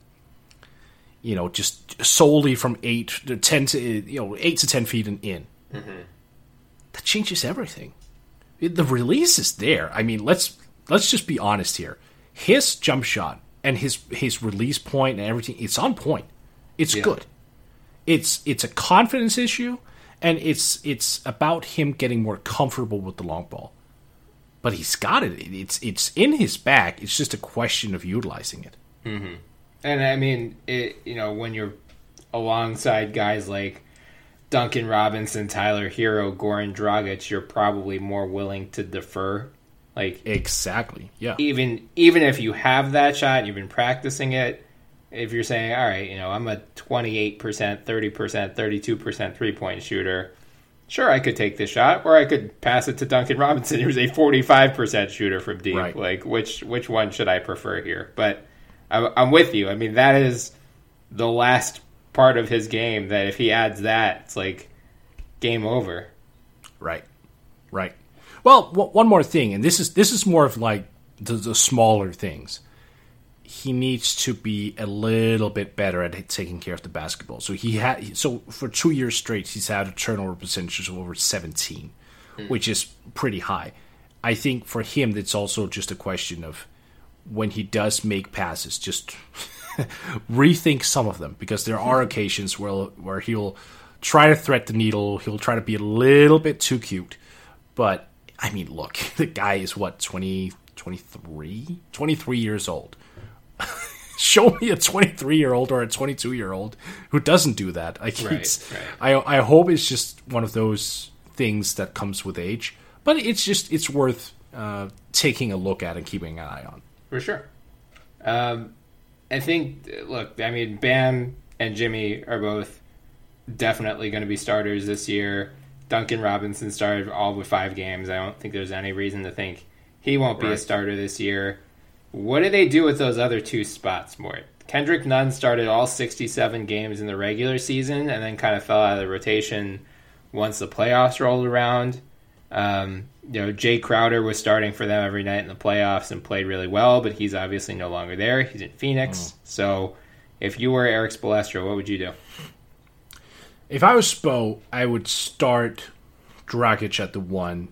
you know, just solely from eight to ten to you know eight to ten feet and in. Mm-hmm. That changes everything. The release is there. I mean, let's let's just be honest here. His jump shot and his his release point and everything, it's on point. It's yeah. good. It's it's a confidence issue, and it's it's about him getting more comfortable with the long ball. But he's got it. It's it's in his bag. It's just a question of utilizing it.
Mm-hmm. And I mean, it, you know, when you're alongside guys like Duncan Robinson, Tyler Hero, Goran Dragic, you're probably more willing to defer. Like
exactly, yeah.
Even even if you have that shot, you've been practicing it. If you're saying, all right, you know, I'm a twenty-eight percent, thirty percent, thirty-two percent three-point shooter, sure, I could take this shot, or I could pass it to Duncan Robinson, who's a forty-five percent shooter from deep.
Right.
Like, which which one should I prefer here? But I, I'm with you. I mean, that is the last part of his game that if he adds that, it's like game over.
Right, right. Well, w- one more thing, and this is this is more of like the, the smaller things. He needs to be a little bit better at taking care of the basketball. So he had so for two years straight, he's had a turnover percentage of over seventeen, mm. which is pretty high. I think for him, it's also just a question of when he does make passes, just rethink some of them, because there are occasions where where he'll try to thread the needle, he'll try to be a little bit too cute. But I mean, look, the guy is what twenty, twenty-three, twenty-three years old. Show me a twenty-three-year-old or a twenty-two-year-old who doesn't do that. I,
right, right.
I I hope it's just one of those things that comes with age, but it's just it's worth uh, taking a look at and keeping an eye on.
For sure. Um, I think, look, I mean, Bam and Jimmy are both definitely going to be starters this year. Duncan Robinson started all but five games. I don't think there's any reason to think he won't be right. a starter this year. What do they do with those other two spots, Mort? Kendrick Nunn started all sixty-seven games in the regular season and then kind of fell out of the rotation once the playoffs rolled around. Um, you know, Jay Crowder was starting for them every night in the playoffs and played really well, but he's obviously no longer there. He's in Phoenix. Mm. So if you were Eric Spoelstra, what would you do?
If I was Spo, I would start Dragic at the one.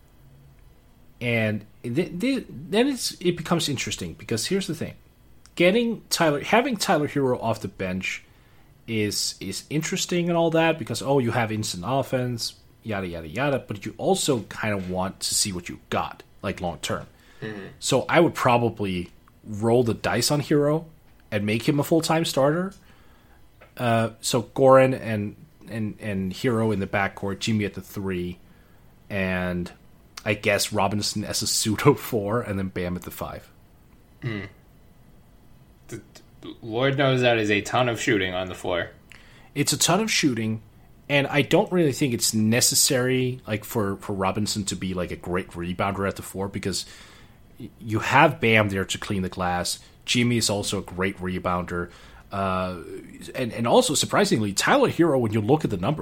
And th- th- then it's, it becomes interesting, because here's the thing. Getting Tyler, having Tyler Hero off the bench is is interesting and all that, because, oh, you have instant offense, yada, yada, yada, but you also kind of want to see what you got, like, long term. Mm-hmm. So I would probably roll the dice on Hero and make him a full-time starter. Uh, so Goran and, and, and Hero in the backcourt, Jimmy at the three, and I guess Robinson as a pseudo four, and then Bam at the five.
Mm. The, Lord knows that is a ton of shooting on the floor.
It's a ton of shooting, and I don't really think it's necessary, like, for, for Robinson to be like a great rebounder at the four, because you have Bam there to clean the glass. Jimmy is also a great rebounder, uh, and and also surprisingly, Tyler Hero. When you look at the numbers,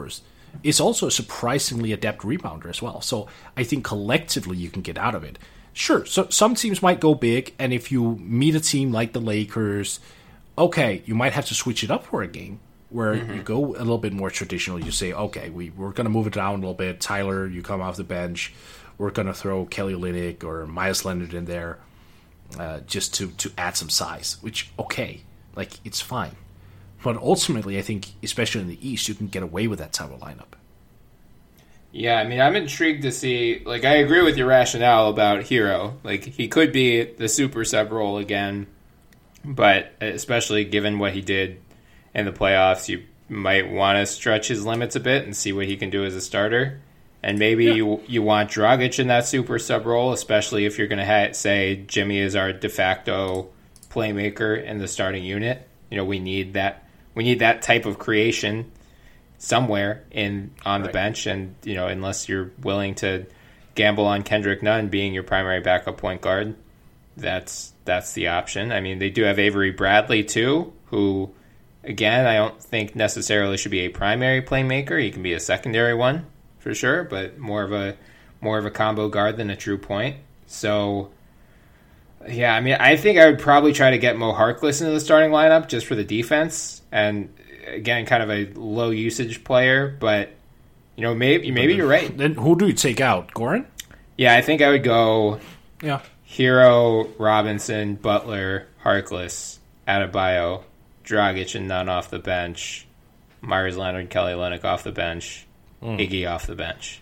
is also a surprisingly adept rebounder as well. So I think collectively you can get out of it. Sure, so some teams might go big, and if you meet a team like the Lakers, okay, you might have to switch it up for a game where mm-hmm. you go a little bit more traditional. You say, okay, we, we're going to move it down a little bit. Tyler, you come off the bench. We're going to throw Kelly Olynyk or Myles Leonard in there uh, just to, to add some size, which, okay, like, it's fine. But ultimately, I think, especially in the East, you can get away with that type of lineup.
Yeah, I mean, I'm intrigued to see, like, I agree with your rationale about Hero. Like, he could be the super sub role again, but especially given what he did in the playoffs, you might want to stretch his limits a bit and see what he can do as a starter. And maybe yeah. you you want Dragic in that super sub role, especially if you're going to ha- say Jimmy is our de facto playmaker in the starting unit. You know, we need that we need that type of creation somewhere in on the right. bench, and you know, unless you're willing to gamble on Kendrick Nunn being your primary backup point guard, that's that's the option. I mean, they do have Avery Bradley too, who again I don't think necessarily should be a primary playmaker. He can be a secondary one for sure, but more of a more of a combo guard than a true point. So yeah, I mean, I think I would probably try to get Mo Harkless into the starting lineup just for the defense, and again, kind of a low usage player, but you know, maybe maybe you're right.
Then who do you take out? Goran?
Yeah, I think I would go
yeah.
Hero, Robinson, Butler, Harkless, Adebayo, Dragic and Nunn off the bench, Myers Leonard, Kelly Olynyk off the bench, mm. Iggy off the bench.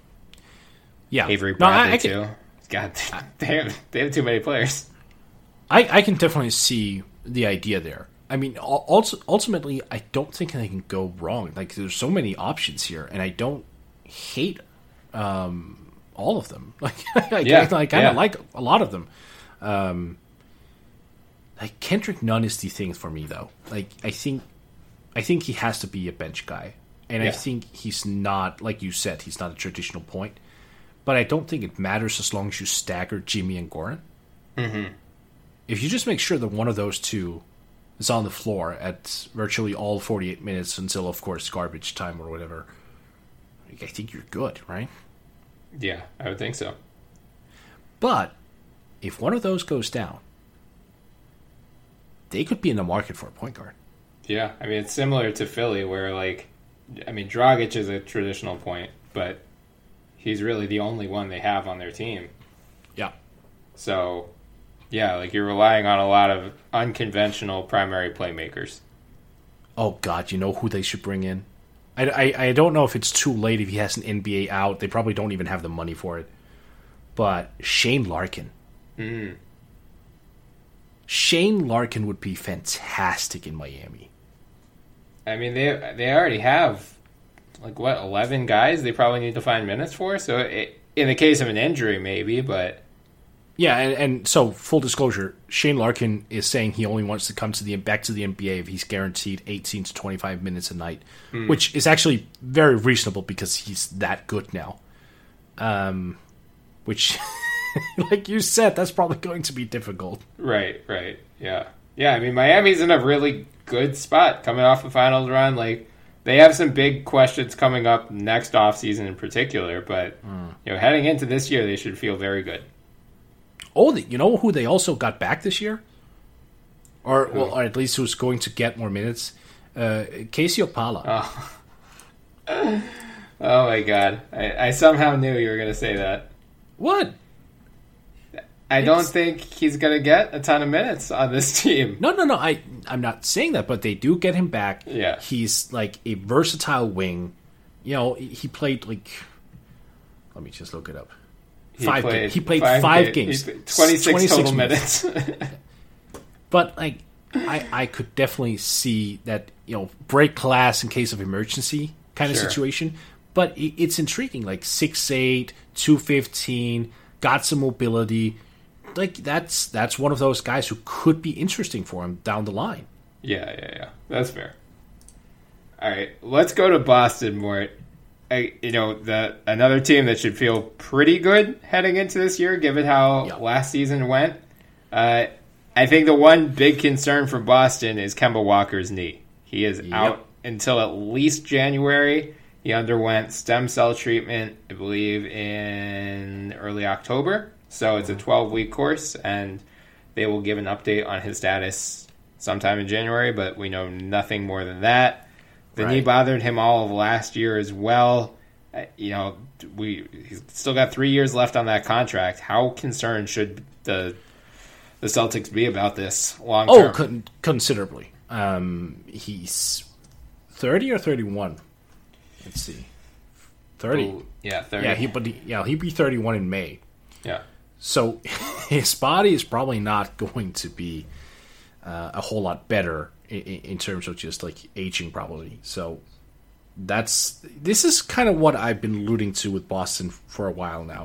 Yeah,
Avery Bradley
no, I, I
too.
can,
God, they have, they have too many players.
I, I can definitely see the idea there. I mean, ultimately, I don't think they can go wrong. Like, there's so many options here, and I don't hate um, all of them. Like, I,
yeah,
I, I kind of
yeah.
like a lot of them. Um, like Kendrick Nunn is the thing for me, though. Like, I think, I think he has to be a bench guy, and yeah. I think he's not, like you said, he's not a traditional point. But I don't think it matters as long as you stagger Jimmy and Goran.
Mm-hmm.
If you just make sure that one of those two is on the floor at virtually all forty-eight minutes until, of course, garbage time or whatever, I think you're good, right?
Yeah, I would think so.
But if one of those goes down, they could be in the market for a point guard.
Yeah, I mean, it's similar to Philly where, like, I mean, Dragic is a traditional point, but he's really the only one they have on their team.
Yeah.
So, yeah, like you're relying on a lot of unconventional primary playmakers.
Oh, God, you know who they should bring in? I, I, I don't know if it's too late if he has an N B A out. They probably don't even have the money for it. But Shane Larkin.
Mm.
Shane Larkin would be fantastic in Miami.
I mean, they they already have, like, what, eleven guys they probably need to find minutes for? So, it, in the case of an injury, maybe, but...
Yeah, and, and so, full disclosure, Shane Larkin is saying he only wants to come to the back to the N B A if he's guaranteed eighteen to twenty-five minutes a night, mm. which is actually very reasonable because he's that good now. Um, which, like you said, that's probably going to be difficult.
Right, right, yeah. Yeah, I mean, Miami's in a really good spot coming off the finals run. Like, they have some big questions coming up next offseason in particular, but mm. you know, heading into this year, they should feel very good.
Oh, you know who they also got back this year? Or, well, or at least who's going to get more minutes? Uh, Casey Opala.
Oh. Oh, my God. I, I somehow knew you were going to say that.
What?
I it's... don't think he's going to get a ton of minutes on this team.
No, no, no. I, I'm not saying that, but they do get him back.
Yeah.
He's like a versatile wing. You know, he played like... Let me just look it up.
He
five
played,
games. He played
five,
five
ga-
games.
twenty-six, twenty-six total minutes. minutes.
But, like, I, I could definitely see that, you know, break class in case of emergency kind of
sure.
situation. But it, it's intriguing. Like, six eight, two fifteen, got some mobility. Like, that's that's one of those guys who could be interesting for him down the line.
Yeah, yeah, yeah. That's fair. All right, let's go to Boston, Mort. I, you know, the another team that should feel pretty good heading into this year, given how yeah. last season went. Uh, I think the one big concern for Boston is Kemba Walker's knee. He is yep. out until at least January. He underwent stem cell treatment, I believe, in early October. So it's a twelve-week course, and they will give an update on his status sometime in January, but we know nothing more than that. The right. knee bothered him all of last year as well. You know, we he's still got three years left on that contract. How concerned should the the Celtics be about this long term?
Oh, con- considerably. Um, he's thirty or thirty-one. Let's see, thirty.
Ooh, yeah, thirty.
Yeah, he but he, yeah he'd be thirty-one in May.
Yeah.
So his body is probably not going to be uh, a whole lot better in, in terms of just like aging, probably. So that's this is kind of what I've been alluding to with Boston for a while now.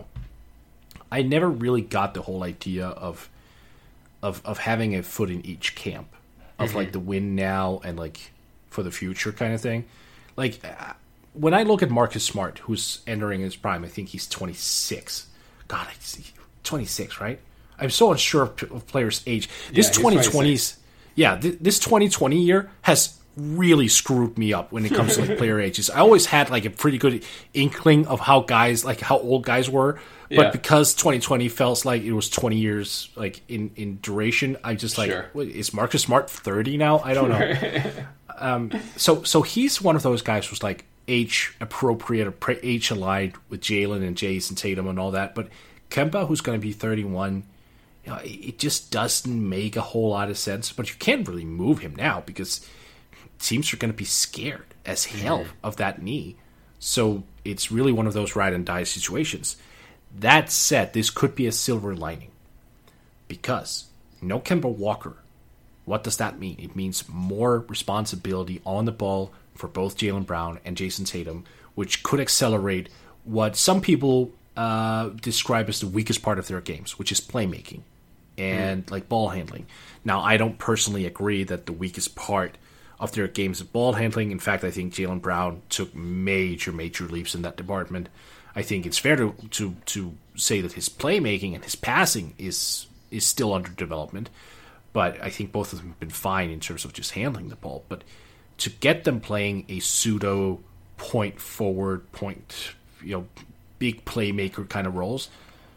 I never really got the whole idea of of of having a foot in each camp, of mm-hmm. like the win now and like for the future kind of thing. Like when I look at Marcus Smart, who's entering his prime, I think he's twenty-six. God, I see. twenty-six, right? I'm so unsure of, of players' age. This yeah, twenty twenties, yeah, th- this twenty twenty year has really screwed me up when it comes to like player ages. I always had like a pretty good inkling of how guys, like how old guys were, but yeah. because twenty twenty felt like it was twenty years like in, in duration, I just like, sure. Wait, is Marcus Smart thirty now? I don't know. um, so so he's one of those guys who's like age appropriate, or age aligned with Jalen and Jason Tatum and all that, but Kemba, who's going to be thirty-one, you know, it just doesn't make a whole lot of sense. But you can't really move him now because teams are going to be scared as hell mm-hmm. of that knee. So it's really one of those ride and die situations. That said, this could be a silver lining because no Kemba Walker. What does that mean? It means more responsibility on the ball for both Jaylen Brown and Jason Tatum, which could accelerate what some people Uh, describe as the weakest part of their games, which is playmaking and mm. like ball handling. Now, I don't personally agree that the weakest part of their games is ball handling. In fact, I think Jaylen Brown took major, major leaps in that department. I think it's fair to to, to say that his playmaking and his passing is is still under development, but I think both of them have been fine in terms of just handling the ball. But to get them playing a pseudo point forward, point, you know, big playmaker kind of roles,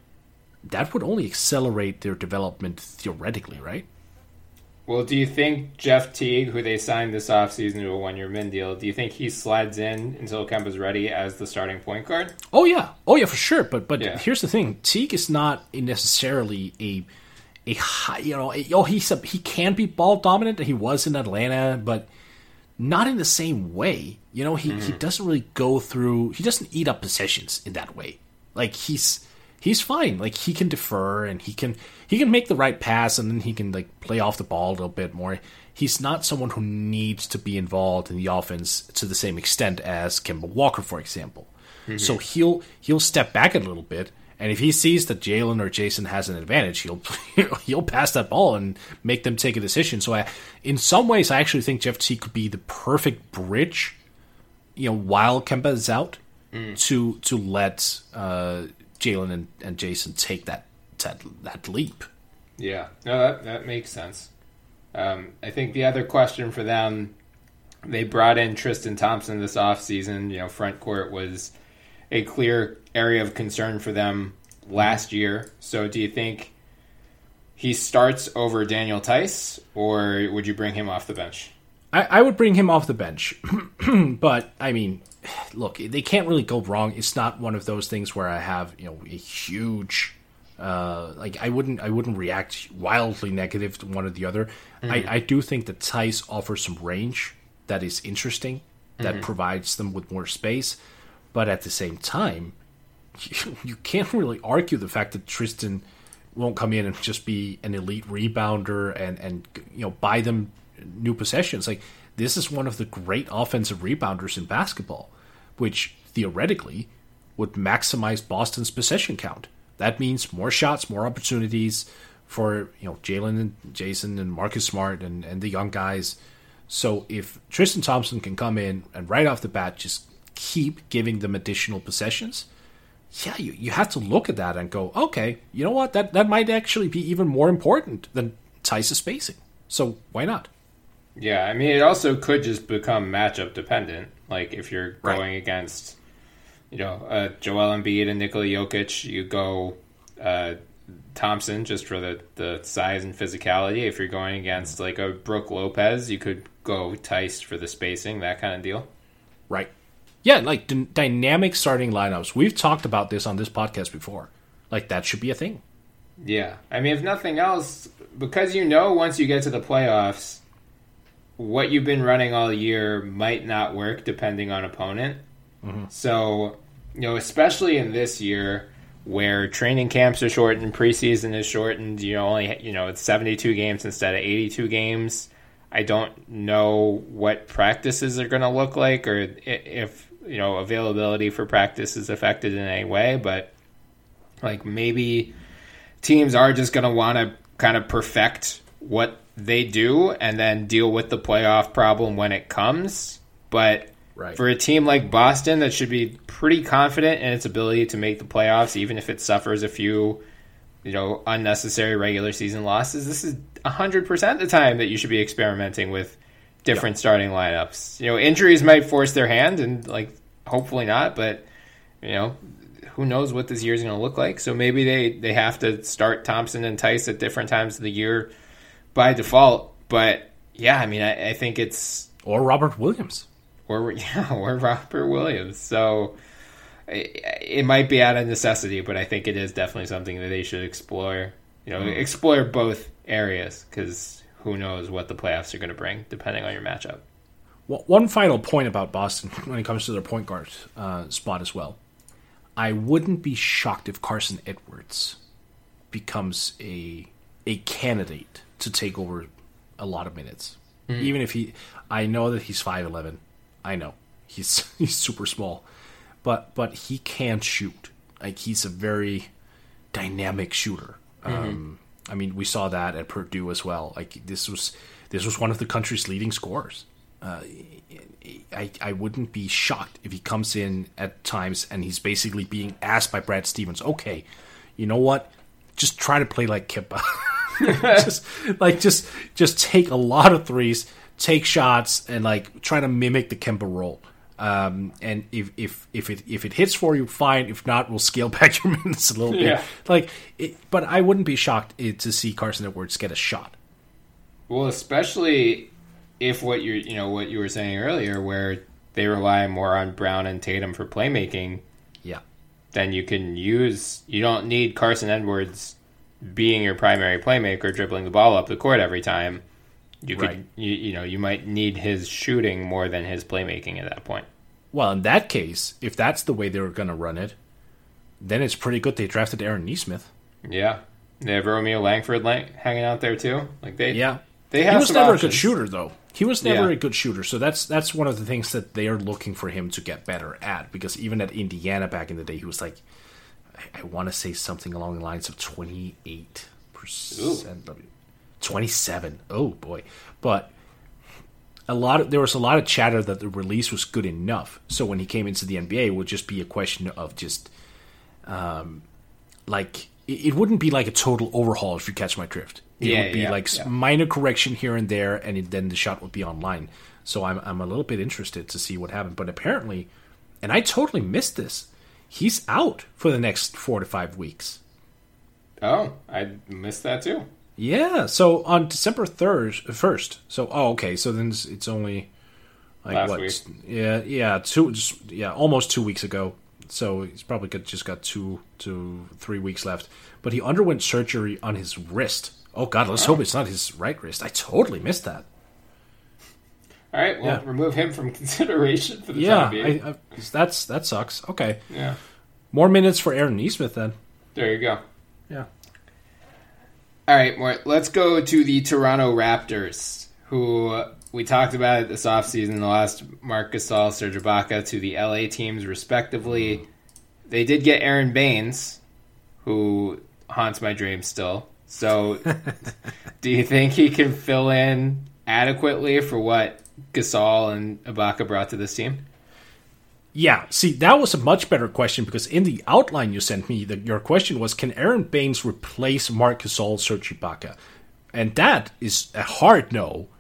that would only accelerate their development theoretically, right?
Well, do you think Jeff Teague, who they signed this offseason to a one-year min deal, do you think he slides in until Kemba's ready as the starting point guard?
Oh, yeah. Oh, yeah, for sure. But but
yeah.
here's the thing. Teague is not necessarily a a high, you know, a, oh, he's a, he can be ball dominant. He was in Atlanta, but not in the same way. You know, he, mm-hmm. he doesn't really go through, he doesn't eat up possessions in that way. Like, he's he's fine. Like, he can defer, and he can he can make the right pass, and then he can, like, play off the ball a little bit more. He's not someone who needs to be involved in the offense to the same extent as Kemba Walker, for example. Mm-hmm. So he'll he'll step back a little bit, and if he sees that Jalen or Jason has an advantage, he'll he'll pass that ball and make them take a decision. So I, in some ways, I actually think Jeff Teague could be the perfect bridge, you know, while Kemba is out, mm. to to let uh, Jalen and, and Jason take that, that that leap.
Yeah, no, that that makes sense. Um, I think the other question for them, they brought in Tristan Thompson this offseason. You know, front court was a clear area of concern for them last year. So do you think he starts over Daniel Tice, or would you bring him off the bench?
I, I would bring him off the bench. But, I mean, look, they can't really go wrong. It's not one of those things where I have, you know, a huge... Uh, like I wouldn't, I wouldn't react wildly negative to one or the other. Mm-hmm. I, I do think that Tice offers some range that is interesting, that mm-hmm. provides them with more space. But at the same time, you, you can't really argue the fact that Tristan won't come in and just be an elite rebounder and and you know buy them new possessions. Like, this is one of the great offensive rebounders in basketball, which theoretically would maximize Boston's possession count. That means more shots, more opportunities for, you know, Jalen and Jason and Marcus Smart and, and the young guys. So if Tristan Thompson can come in and right off the bat just keep giving them additional possessions, yeah, you, you have to look at that and go, okay, you know what, that, that might actually be even more important than Tice's spacing. So why not?
Yeah, I mean, it also could just become matchup dependent. Like if you're
Right.
going against, you know, uh, Joel Embiid and Nikola Jokic, you go uh, Thompson just for the, the size and physicality. If you're going against like a Brook Lopez, you could go Tice for the spacing, that kind of deal.
Right. Yeah, like d- dynamic starting lineups. We've talked about this on this podcast before. Like that should be a thing.
Yeah. I mean, if nothing else, because you know once you get to the playoffs, what you've been running all year might not work depending on opponent. Mm-hmm. So, you know, especially in this year where training camps are shortened, preseason is shortened, you know, only, you know, it's seventy-two games instead of eighty-two games. I don't know what practices are going to look like or if, you know, availability for practice is affected in any way, but like maybe teams are just going to want to kind of perfect what they do and then deal with the playoff problem when it comes. But right. for a team like Boston that should be pretty confident in its ability to make the playoffs, even if it suffers a few, you know, unnecessary regular season losses, this is one hundred percent the time that you should be experimenting with different yep. starting lineups. You know, injuries might force their hand and like hopefully not, but you know, who knows what this year is going to look like. So maybe they, they have to start Thompson and Tice at different times of the year by default, but yeah, I mean, I, I think it's
or Robert Williams,
or yeah, or Robert Williams. So it, it might be out of necessity, but I think it is definitely something that they should explore. You know, mm. explore both areas because who knows what the playoffs are going to bring, depending on your matchup.
Well, one final point about Boston when it comes to their point guard uh, spot as well. I wouldn't be shocked if Carson Edwards becomes a a candidate to take over a lot of minutes. Mm. Even if he, I know that he's five eleven. I know he's he's super small, but but he can shoot. Like he's a very dynamic shooter. Mm-hmm. Um, I mean, we saw that at Purdue as well. Like this was this was one of the country's leading scorers. Uh, I I wouldn't be shocked if he comes in at times and he's basically being asked by Brad Stevens, okay, you know what? Just try to play like Kemba. just like just just take a lot of threes, take shots, and like try to mimic the Kemba role. Um, and if if if it if it hits for you, fine. If not, we'll scale back your minutes a little bit.
Yeah.
Like, it, but I wouldn't be shocked to see Carson Edwards get a shot.
Well, especially if what you you know what you were saying earlier, where they rely more on Brown and Tatum for playmaking.
Yeah.
Then you can use. You don't need Carson Edwards being your primary playmaker, dribbling the ball up the court every time. You could, right. you, you know, you might need his shooting more than his playmaking at that point.
Well, in that case, if that's the way they were going to run it, then it's pretty good they drafted Aaron Nesmith.
Yeah, they have Romeo Langford lang- hanging out there too. Like they,
yeah,
they have.
He was
some
never
options.
a good shooter, though. He was never
yeah.
a good shooter, so that's that's one of the things that they are looking for him to get better at. Because even at Indiana back in the day, he was like, I, I want to say something along the lines of twenty-eight percent. twenty-seven. Oh boy, but a lot of there was a lot of chatter that the release was good enough. So when he came into the N B A, it would just be a question of just, um, like it, it wouldn't be like a total overhaul if you catch my drift. It
yeah,
would be
yeah,
like
yeah.
minor correction here and there, and it, then the shot would be online. So I'm I'm a little bit interested to see what happened. But apparently, and I totally missed this, he's out for the next four to five weeks.
Oh, I missed that too.
Yeah, so on December third, first. So, oh, okay. So then it's, it's only like
Last
what?
week.
Yeah, yeah, two, just yeah, almost two weeks ago. So he's probably got, just got two to three weeks left. But he underwent surgery on his wrist. Oh God, let's oh. hope it's not his right wrist. I totally missed that.
All right, well, yeah. remove him from consideration for the
yeah,
time being.
I, I, that's that sucks. Okay,
yeah,
more minutes for Aaron Nesmith then.
There you go.
Yeah.
All right, more, let's go to the Toronto Raptors, who we talked about this offseason, lost Marc Gasol, Serge Ibaka to the L A teams, respectively. They did get Aaron Baines, who haunts my dreams still. So do you think he can fill in adequately for what Gasol and Ibaka brought to this team?
Yeah, see, that was a much better question because in the outline you sent me, the, your question was, can Aaron Baines replace Marc Gasol, Serge Ibaka? And that is a hard no,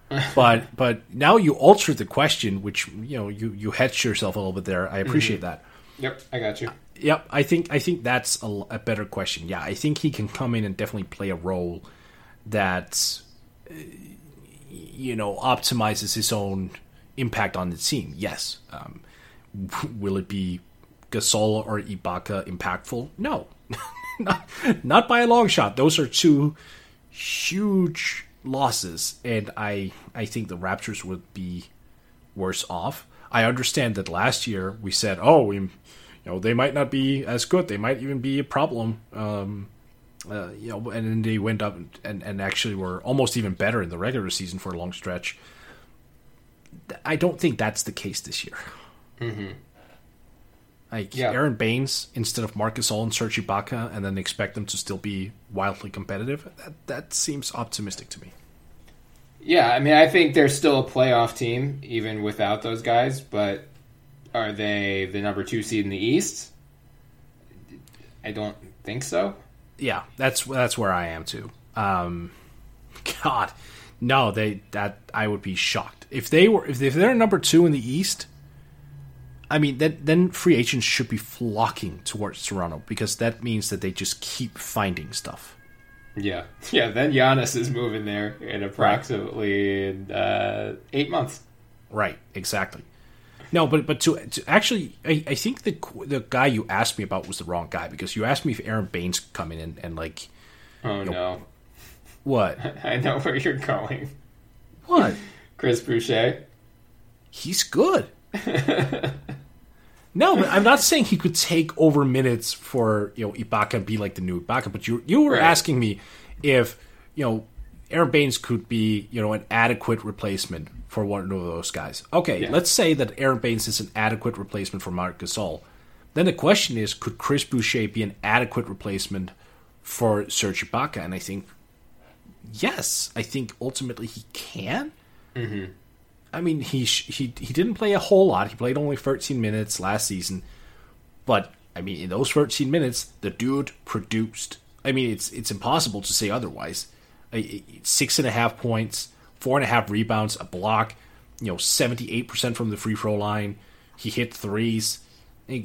but but now you altered the question, which you know you you hedged yourself a little bit there. I appreciate mm-hmm. that.
Yep, I got you.
Yep, I think I think that's a, a better question. Yeah, I think he can come in and definitely play a role that you know optimizes his own impact on the team. Yes, um, will it be Gasol or Ibaka impactful? No, not, not by a long shot. Those are two huge losses, and I I think the Raptors would be worse off. I understand that last year we said, oh, we, you know, they might not be as good. They might even be a problem. Um, uh, you know, and then they went up and, and actually were almost even better in the regular season for a long stretch. I don't think that's the case this year.
Mm-hmm.
Like
yeah.
Aaron Baines instead of Marc Gasol and Serge Ibaka, and then expect them to still be wildly competitive. That that seems optimistic to me.
Yeah, I mean, I think they're still a playoff team even without those guys. But are they the number two seed in the East? I don't think so.
Yeah, that's that's where I am too. Um, God, no, they that I would be shocked if they were if, if they're number two in the East. I mean, then, then free agents should be flocking towards Toronto because that means that they just keep finding stuff.
Yeah. Yeah, then Giannis is moving there in approximately right. uh, eight months.
Right, exactly. No, but but to, to actually, I, I think the the guy you asked me about was the wrong guy because you asked me if Aaron Baines could come in and, and like...
Oh,
you know,
no.
What?
I know where you're going.
What?
Chris Boucher.
He's good. No, but I'm not saying he could take over minutes for you know Ibaka and be like the new Ibaka. But you you were right. asking me if you know Aaron Baines could be you know an adequate replacement for one of those guys. Okay, yeah. Let's say that Aaron Baines is an adequate replacement for Marc Gasol. Then the question is, could Chris Boucher be an adequate replacement for Serge Ibaka? And I think yes, I think ultimately he can.
Mm-hmm.
I mean, he he he didn't play a whole lot. He played only thirteen minutes last season, but I mean, in those thirteen minutes, the dude produced. I mean, it's it's impossible to say otherwise. Six and a half points, four and a half rebounds, a block. You know, seventy-eight percent from the free throw line. He hit threes. I,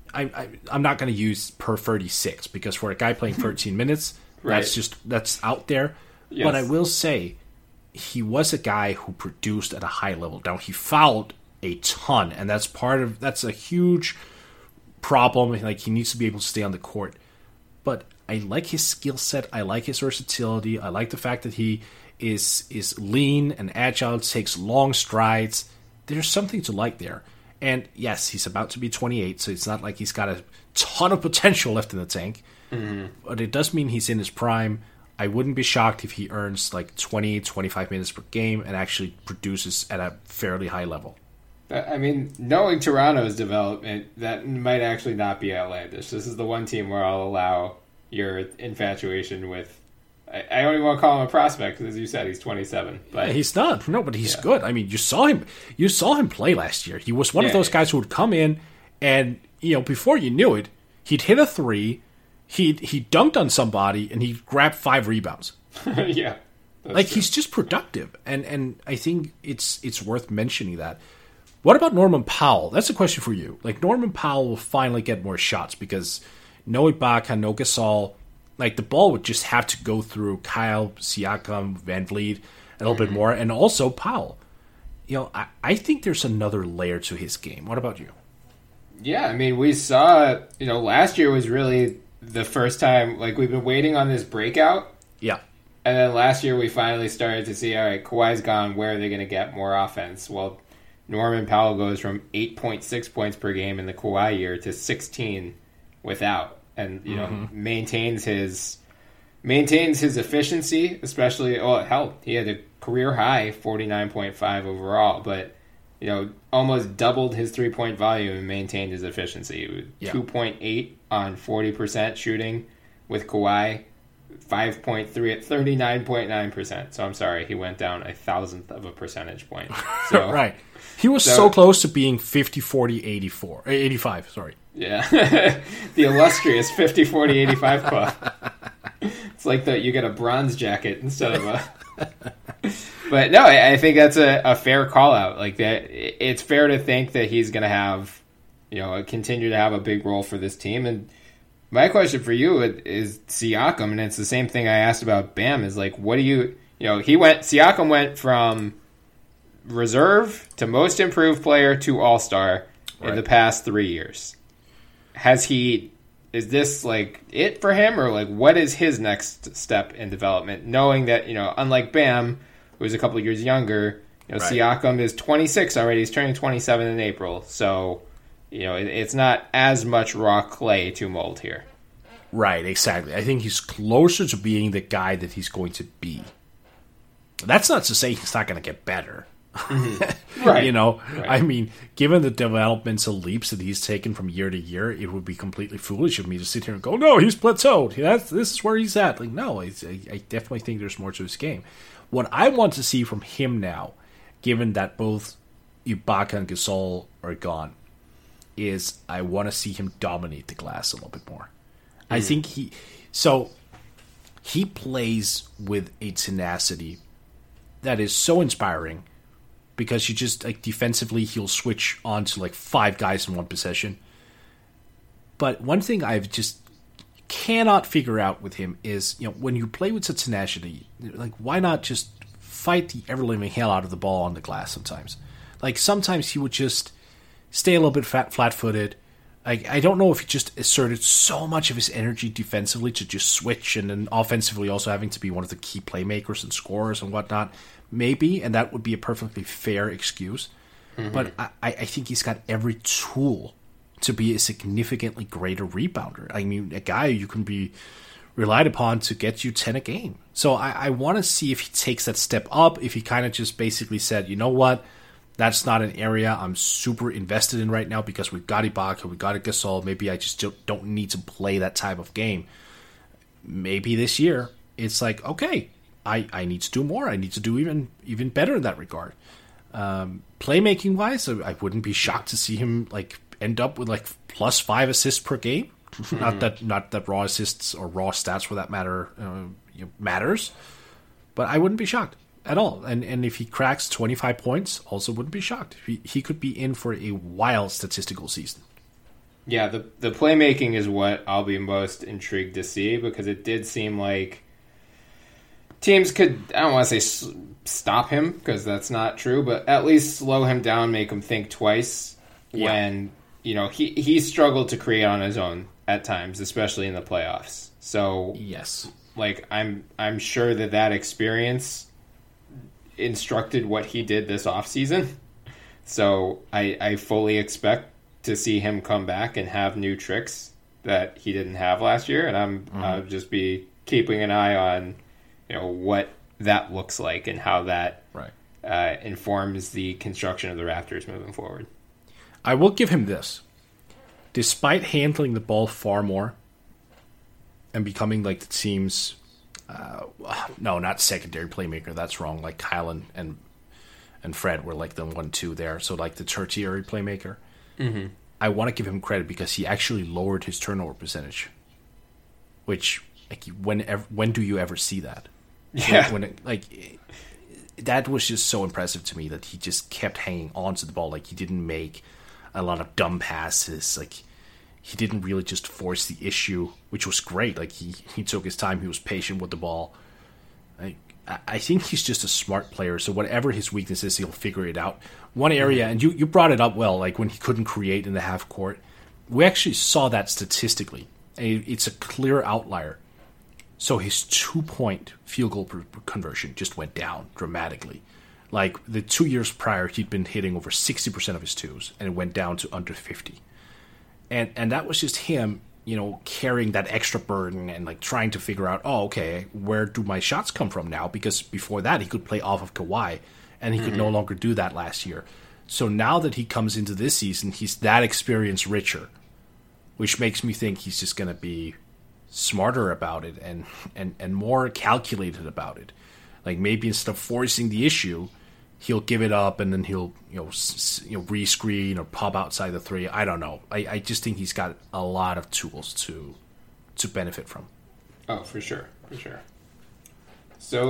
I I'm not going to use per thirty-six because for a guy playing thirteen minutes, right. that's just that's out there. Yes. But I will say, he was a guy who produced at a high level. Now, he fouled a ton, and that's part of that's a huge problem. Like, he needs to be able to stay on the court. But I like his skill set. I like his versatility. I like the fact that he is is lean and agile, takes long strides. There's something to like there. And yes, he's about to be twenty-eight, so it's not like he's got a ton of potential left in the tank.
Mm-hmm.
But it does mean he's in his prime. I wouldn't be shocked if he earns like twenty, twenty-five minutes per game and actually produces at a fairly high level.
I mean, knowing Toronto's development, that might actually not be outlandish. This is the one team where I'll allow your infatuation with... I, I don't even want to call him a prospect because, as you said, he's twenty-seven. But
yeah, he's not. No, but he's
yeah.
good. I mean, you saw him You saw him play last year. He was one
yeah,
of those
yeah.
guys who would come in and, you know, before you knew it, he'd hit a three... He he dunked on somebody and he grabbed five rebounds.
yeah,
like
true.
He's just productive, and and I think it's it's worth mentioning that. What about Norman Powell? That's a question for you. Like, Norman Powell will finally get more shots because no Ibaka, no Gasol. Like, the ball would just have to go through Kyle, Siakam, Van Vliet a little mm-hmm. bit more, and also Powell. You know, I, I think there's another layer to his game. What about you?
Yeah, I mean, we saw, you know, last year was really the first time, like, we've been waiting on this breakout.
Yeah.
And then last year we finally started to see, all right, Kawhi's gone, where are they going to get more offense? Well, Norman Powell goes from eight point six points per game in the Kawhi year to sixteen without. And, you mm-hmm. know, maintains his maintains his efficiency, especially, oh, hell, he had a career high forty-nine point five overall, but, you know, almost doubled his three-point volume and maintained his efficiency.
Yeah.
two point eight on forty percent shooting with Kawhi, five point three at thirty-nine point nine percent. So I'm sorry, he went down a thousandth of a percentage point. So,
right. He was so, so close to being fifty forty eighty-four, eighty-five, sorry.
Yeah. The illustrious fifty forty eighty-five club. It's like that you get a bronze jacket instead of a... But no, I, I think that's a, a fair call out. Like that, it's fair to think that he's going to have, you know, continue to have a big role for this team. And my question for you is Siakam, and it's the same thing I asked about Bam. Is like, what do you, you know, he went Siakam went from reserve to most improved player to all star right. in the past three years. Has he? Is this like it for him, or like what is his next step in development? Knowing that, you know, unlike Bam, who is a couple of years younger, you know, right. Siakam is twenty-six already. He's turning twenty-seven in April, so you know it, it's not as much raw clay to mold here.
Right, exactly. I think he's closer to being the guy that he's going to be. That's not to say he's not going to get better. Mm-hmm. Right. You know, right. I mean, given the developmental leaps that he's taken from year to year, it would be completely foolish of me to sit here and go, no, he's plateaued. That's, this is where he's at. Like, no, I, I definitely think there's more to his game. What I want to see from him now, given that both Ibaka and Gasol are gone, is I want to see him dominate the glass a little bit more. Mm. I think he... So, he plays with a tenacity that is so inspiring, because you just, like, defensively, he'll switch on to, like, five guys in one possession. But one thing I've just cannot figure out with him is, you know, when you play with such tenacity, like, why not just fight the ever-living hell out of the ball on the glass sometimes? Like, sometimes he would just stay a little bit fat, flat-footed. Like, I don't know if he just asserted so much of his energy defensively to just switch, and then offensively also having to be one of the key playmakers and scorers and whatnot. Maybe, and that would be a perfectly fair excuse. Mm-hmm. But I, I think he's got every tool to be a significantly greater rebounder. I mean, a guy you can be relied upon to get you ten a game. So I, I want to see if he takes that step up, if he kind of just basically said, you know what, that's not an area I'm super invested in right now because we've got Ibaka, we've got a Gasol. Maybe I just don't need to play that type of game. Maybe this year it's like, okay, I, I need to do more. I need to do even even better in that regard. Um, playmaking wise, I, I wouldn't be shocked to see him like end up with like plus five assists per game. Mm-hmm. Not that not that raw assists or raw stats for that matter uh, you know, matters, but I wouldn't be shocked at all. And and if he cracks twenty-five points, also wouldn't be shocked. He he could be in for a wild statistical season.
Yeah, the the playmaking is what I'll be most intrigued to see, because it did seem like teams could, I don't want to say stop him, because that's not true, but at least slow him down, make him think twice yeah. when, you know, he, he struggled to create on his own at times, especially in the playoffs. So,
yes,
like, I'm I'm sure that that experience instructed what he did this offseason. So I, I fully expect to see him come back and have new tricks that he didn't have last year, and I'm mm-hmm. I'll just be keeping an eye on, you know, what that looks like and how that
right.
uh, informs the construction of the Raptors moving forward.
I will give him this. Despite handling the ball far more and becoming like the team's, uh, no, not secondary playmaker, that's wrong. Like Kyle and, and, and Fred were like the one, two there. So like the tertiary playmaker.
Mm-hmm.
I want to give him credit because he actually lowered his turnover percentage, which like when, when do you ever see that?
Yeah,
when it, like that was just so impressive to me that he just kept hanging on to the ball. Like he didn't make a lot of dumb passes. Like he didn't really just force the issue, which was great. Like he, he took his time. He was patient with the ball. Like, I think he's just a smart player. So whatever his weakness is, he'll figure it out. One area, and you, you brought it up well, like when he couldn't create in the half court. We actually saw that statistically. And it's a clear outlier. So his two-point field goal conversion just went down dramatically. Like the two years prior, he'd been hitting over sixty percent of his twos, and it went down to under fifty. And and that was just him, you know, carrying that extra burden and like trying to figure out, oh, okay, where do my shots come from now? Because before that, he could play off of Kawhi, and he mm-hmm. could no longer do that last year. So now that he comes into this season, he's that experience richer, which makes me think he's just going to be smarter about it and, and, and more calculated about it. Like maybe instead of forcing the issue, he'll give it up and then he'll you know s- you know re-screen or pop outside the three. I don't know. I, I just think he's got a lot of tools to to benefit from.
Oh, for sure, for sure. So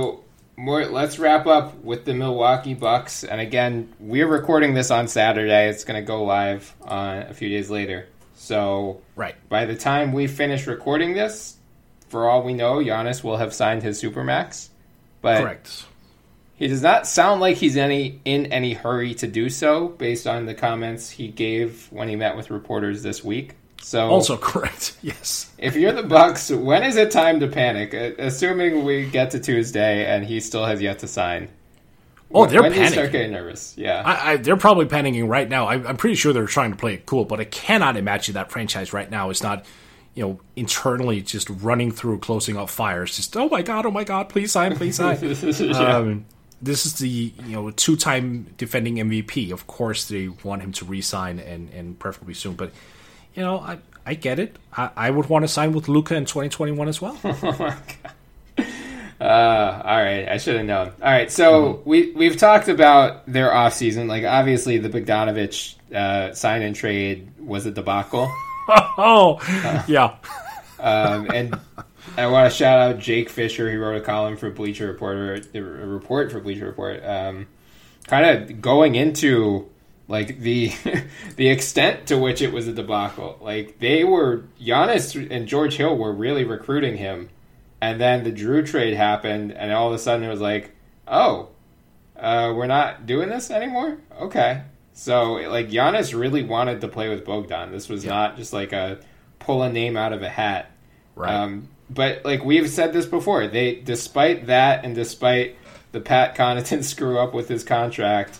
more, let's wrap up with the Milwaukee Bucks. And again, we're recording this on Saturday. It's going to go live uh, a few days later. So
right.
by the time we finish recording this, for all we know, Giannis will have signed his Supermax. But
correct.
He does not sound like he's any in any hurry to do so, based on the comments he gave when he met with reporters this week. So,
also correct, yes.
If you're the Bucks, when is it time to panic? Assuming we get to Tuesday and he still has yet to sign.
Oh, they're
when
panicking.
When do you start getting nervous? Yeah,
I, I, they're probably panicking right now. I, I'm pretty sure they're trying to play it cool, but I cannot imagine that franchise right now is not, you know, internally just running through closing off fires. Just oh my god, oh my god, please sign, please sign. yeah. um, This is the you know two-time defending M V P. Of course, they want him to re-sign and, and preferably soon. But you know, I I get it. I, I would want to sign with Luka in twenty twenty-one as well.
Oh my god. Uh, all right, I should have known. All right, so mm-hmm. we we've talked about their offseason. Like obviously, the Bogdanovich uh, sign and trade was a debacle.
oh, uh, yeah.
um, and. I want to shout out Jake Fisher. He wrote a column for Bleacher Report, a report for Bleacher Report, um, kind of going into like the the extent to which it was a debacle. Like they were, Giannis and George Hill were really recruiting him, and then the Drew trade happened, and all of a sudden it was like, oh, uh, we're not doing this anymore. Okay, so like Giannis really wanted to play with Bogdan. This was yeah. not just like a pull a name out of a hat,
right?
Um, But, like, we've said this before. They, despite that and despite the Pat Connaughton screw up with his contract,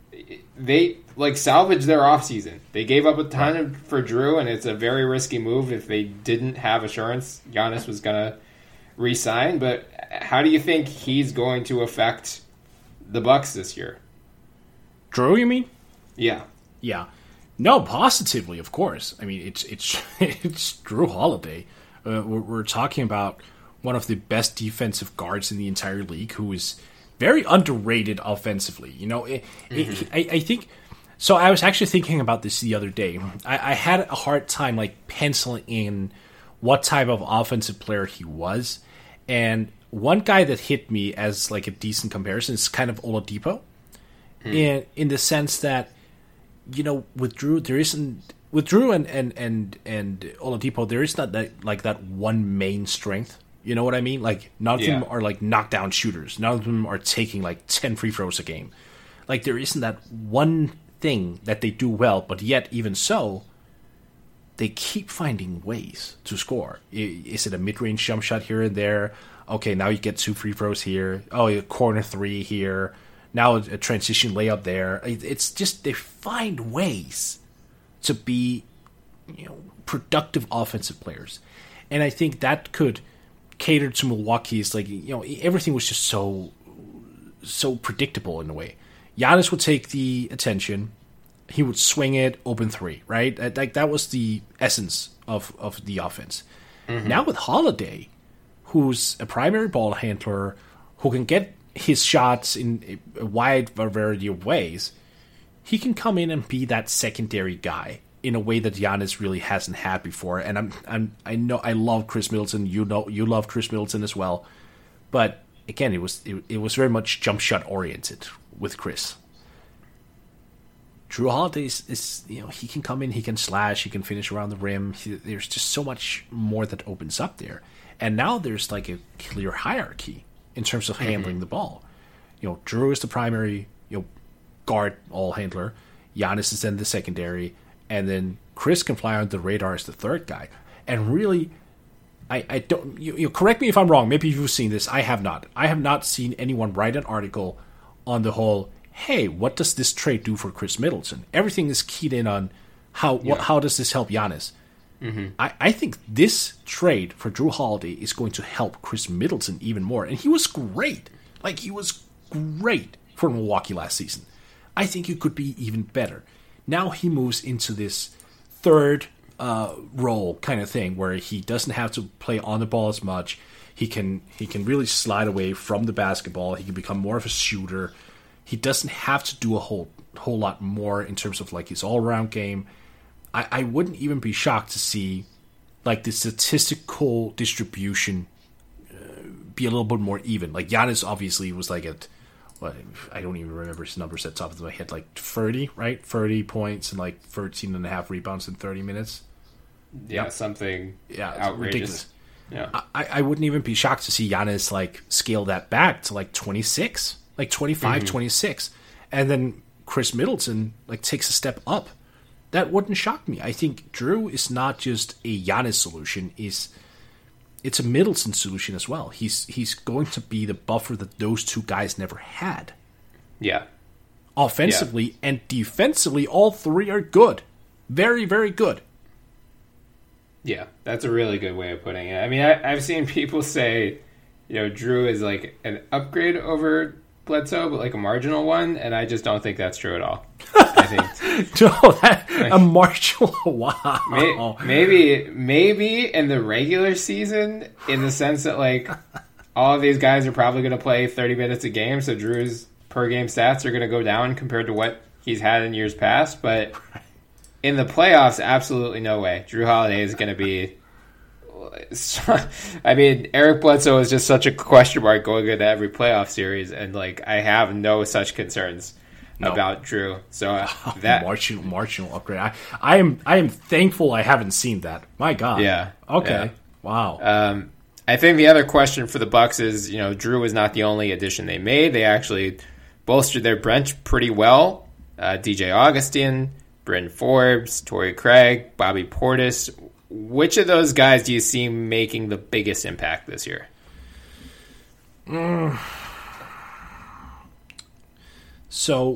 they, like, salvaged their offseason. They gave up a ton of, for Drew, and it's a very risky move if they didn't have assurance Giannis was going to re-sign. But how do you think he's going to affect the Bucks this year?
Drew, you mean?
Yeah.
Yeah. No, positively, of course. I mean, it's it's it's Drew Holiday. Uh, we're, we're talking about one of the best defensive guards in the entire league, who is very underrated offensively. You know, it, mm-hmm. it, I, I think. So I was actually thinking about this the other day. I, I had a hard time like penciling in what type of offensive player he was, and one guy that hit me as like a decent comparison is kind of Oladipo, mm. in in the sense that, you know, with Drew there isn't. With Drew and, and, and, and Oladipo, there is not that like that one main strength. You know what I mean? Like none of yeah. them are like knockdown shooters. None of them are taking like ten free throws a game. Like there isn't that one thing that they do well, but yet even so, they keep finding ways to score. Is it a mid-range jump shot here and there? Okay, now you get two free throws here. Oh, a corner three here. Now a transition layup there. It's just they find ways to be, you know, productive offensive players. And I think that could cater to Milwaukee's, like, you know, everything was just so, so predictable in a way. Giannis would take the attention. He would swing it, open three, right? Like, that was the essence of, of the offense. Mm-hmm. Now with Holiday, who's a primary ball handler, who can get his shots in a wide variety of ways, he can come in and be that secondary guy in a way that Giannis really hasn't had before. And I'm, I'm, I know I love Chris Middleton. You know, you love Chris Middleton as well. But again, it was it, it was very much jump shot oriented with Chris. Drew Holiday is, is, you know, he can come in, he can slash, he can finish around the rim. He, there's just so much more that opens up there. And now there's like a clear hierarchy in terms of handling mm-hmm. the ball. You know, Drew is the primary, you know, guard all handler. Giannis is then the secondary, and then Chris can fly under the radar as the third guy. And really, I, I don't. You, you correct me if I'm wrong. Maybe you've seen this. I have not. I have not seen anyone write an article on the whole. Hey, what does this trade do for Chris Middleton? Everything is keyed in on how yeah. what, how does this help Giannis. Mm-hmm. I, I think this trade for Drew Holiday is going to help Chris Middleton even more. And he was great. Like, he was great for Milwaukee last season. I think he could be even better. Now he moves into this third uh, role kind of thing where he doesn't have to play on the ball as much. He can he can really slide away from the basketball. He can become more of a shooter. He doesn't have to do a whole whole lot more in terms of like his all-around game. I, I wouldn't even be shocked to see like the statistical distribution uh, be a little bit more even. Like Giannis obviously was like at, what, I don't even remember his numbers at the top of my head, like thirty, right? thirty points and like thirteen and a half rebounds in thirty minutes.
Yeah, yep. something
yeah,
outrageous.
Ridiculous.
Yeah.
I, I wouldn't even be shocked to see Giannis like scale that back to like twenty-six, like twenty-five, mm-hmm. twenty-six. And then Chris Middleton like takes a step up. That wouldn't shock me. I think Drew is not just a Giannis solution, is it's a Middleton solution as well. He's he's going to be the buffer that those two guys never had.
Yeah.
Offensively yeah. and defensively, all three are good. Very, very good.
Yeah, that's a really good way of putting it. I mean, I, I've seen people say, you know, Drew is like an upgrade over Bledsoe, but like a marginal one, and I just don't think that's true at all. I think
no, that, like, a marginal. Wow.
May, maybe, maybe in the regular season, in the sense that like all of these guys are probably going to play thirty minutes a game, so Drew's per game stats are going to go down compared to what he's had in years past. But in the playoffs, absolutely no way. Drew Holiday is going to be. I mean, Eric Bledsoe is just such a question mark going into every playoff series, and like I have no such concerns no. about Drew. So uh, that
marginal, marginal upgrade. I, I am, I am thankful I haven't seen that. My God.
Yeah.
Okay.
Yeah.
Wow.
Um, I think the other question for the Bucks is, you know, Drew was not the only addition they made. They actually bolstered their bench pretty well. Uh, D J Augustin, Bryn Forbes, Torrey Craig, Bobby Portis. Which of those guys do you see making the biggest impact this year?
Mm. So,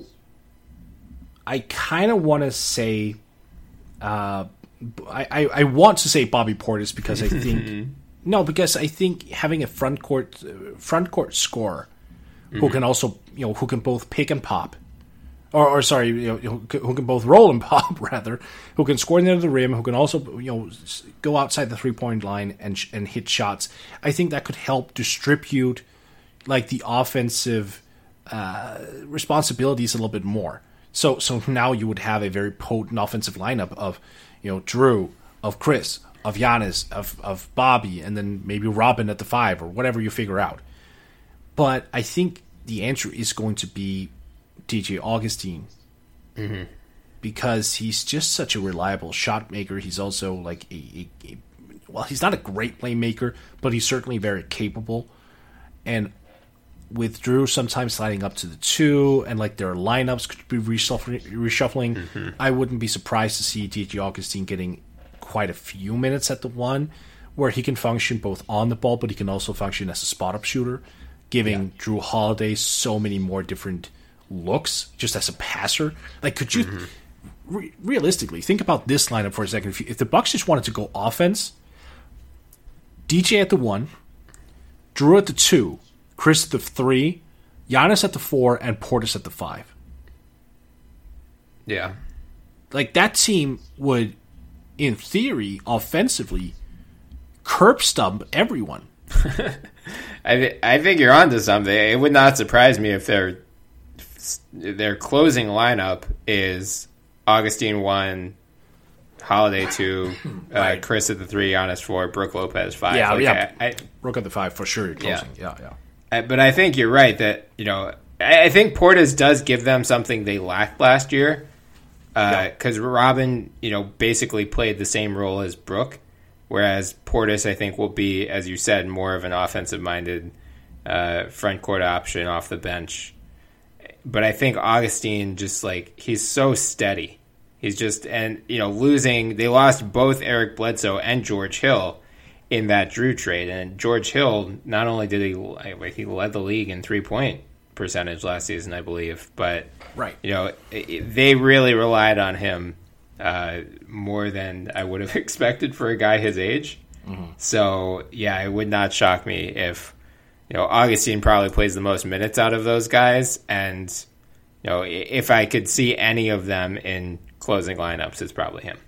I kind of want to say, uh, I, I, I want to say Bobby Portis because I think no, because I think having a front court front court scorer mm-hmm. who can also you know who can both pick and pop. Or, or sorry, you know, who can both roll and pop, rather, who can score near the rim, who can also, you know, go outside the three-point line and and hit shots. I think that could help distribute, like, the offensive uh, responsibilities a little bit more. So, so now you would have a very potent offensive lineup of, you know, Drew, of Chris, of Giannis, of of Bobby, and then maybe Robin at the five or whatever you figure out. But I think the answer is going to be D J Augustin,
mm-hmm.
because he's just such a reliable shot maker. He's also like a, a, a well, he's not a great playmaker, but he's certainly very capable. And with Drew sometimes sliding up to the two, and like their lineups could be reshuffling, reshuffling
mm-hmm.
I wouldn't be surprised to see D J Augustin getting quite a few minutes at the one, where he can function both on the ball, but he can also function as a spot-up shooter, giving yeah. Drew Holiday so many more different looks just as a passer. Like, could you mm-hmm. re- realistically think about this lineup for a second? If, you, if the Bucks just wanted to go offense, D J at the one, Drew at the two, Chris at the three, Giannis at the four, and Portis at the five.
Yeah,
like that team would, in theory, offensively, curb stomp everyone.
I th- I think you're onto something. It would not surprise me if they're their closing lineup is Augustine one, Holiday two, uh, right. Chris at the three, Giannis four, Brook Lopez five.
Yeah,
like
yeah.
I, I,
Brook at the five for sure. You're closing. Yeah, yeah. yeah.
I, but I think you're right that you know I, I think Portis does give them something they lacked last year because uh, yeah. Robin you know basically played the same role as Brook, whereas Portis I think will be, as you said, more of an offensive minded uh, front court option off the bench. But I think Augustine just, like, he's so steady. He's just, and, you know, losing, they lost both Eric Bledsoe and George Hill in that Drew trade. And George Hill, not only did he, like, he led the league in three-point percentage last season, I believe, but,
right.
you know, it, they really relied on him uh, more than I would have expected for a guy his age.
Mm-hmm.
So, yeah, it would not shock me if, you know, Augustine probably plays the most minutes out of those guys, and you know, if I could see any of them in closing lineups, it's probably him.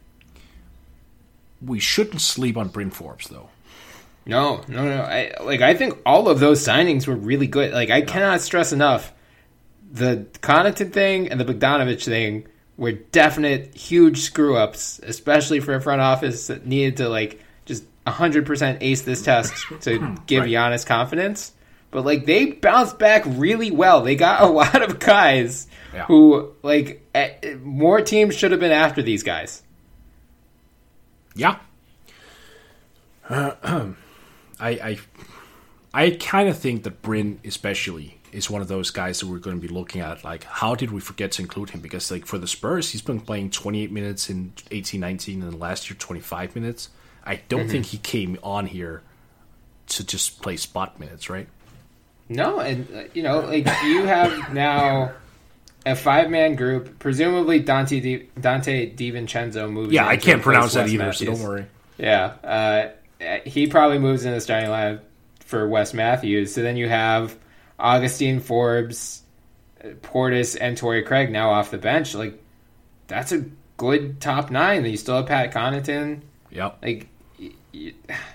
We shouldn't sleep on Bryn Forbes, though.
No, no, no. I like. I think all of those signings were really good. Like, I cannot stress enough, the Connaughton thing and the Bogdanovich thing were definite huge screw ups, especially for a front office that needed to like just one hundred percent ace this test to give right. Giannis confidence. But, like, they bounced back really well. They got a lot of guys yeah. who, like, more teams should have been after these guys.
Yeah. Uh, I I, I kind of think that Bryn, especially, is one of those guys that we're going to be looking at. Like, how did we forget to include him? Because, like, for the Spurs, he's been playing twenty-eight minutes in eighteen nineteen, and last year twenty-five minutes. I don't mm-hmm. think he came on here to just play spot minutes, right?
No, and, uh, you know, like, you have now a five-man group, presumably Dante Di, Dante DiVincenzo moves
Yeah, I can't pronounce that
Wes
either,
Matthews.
So don't worry.
Yeah, uh, he probably moves in the starting line for Wes Matthews. So then you have Augustine Forbes, Portis, and Torrey Craig now off the bench. Like, that's a good top nine. You still have Pat Connaughton.
Yep.
Like, y- y-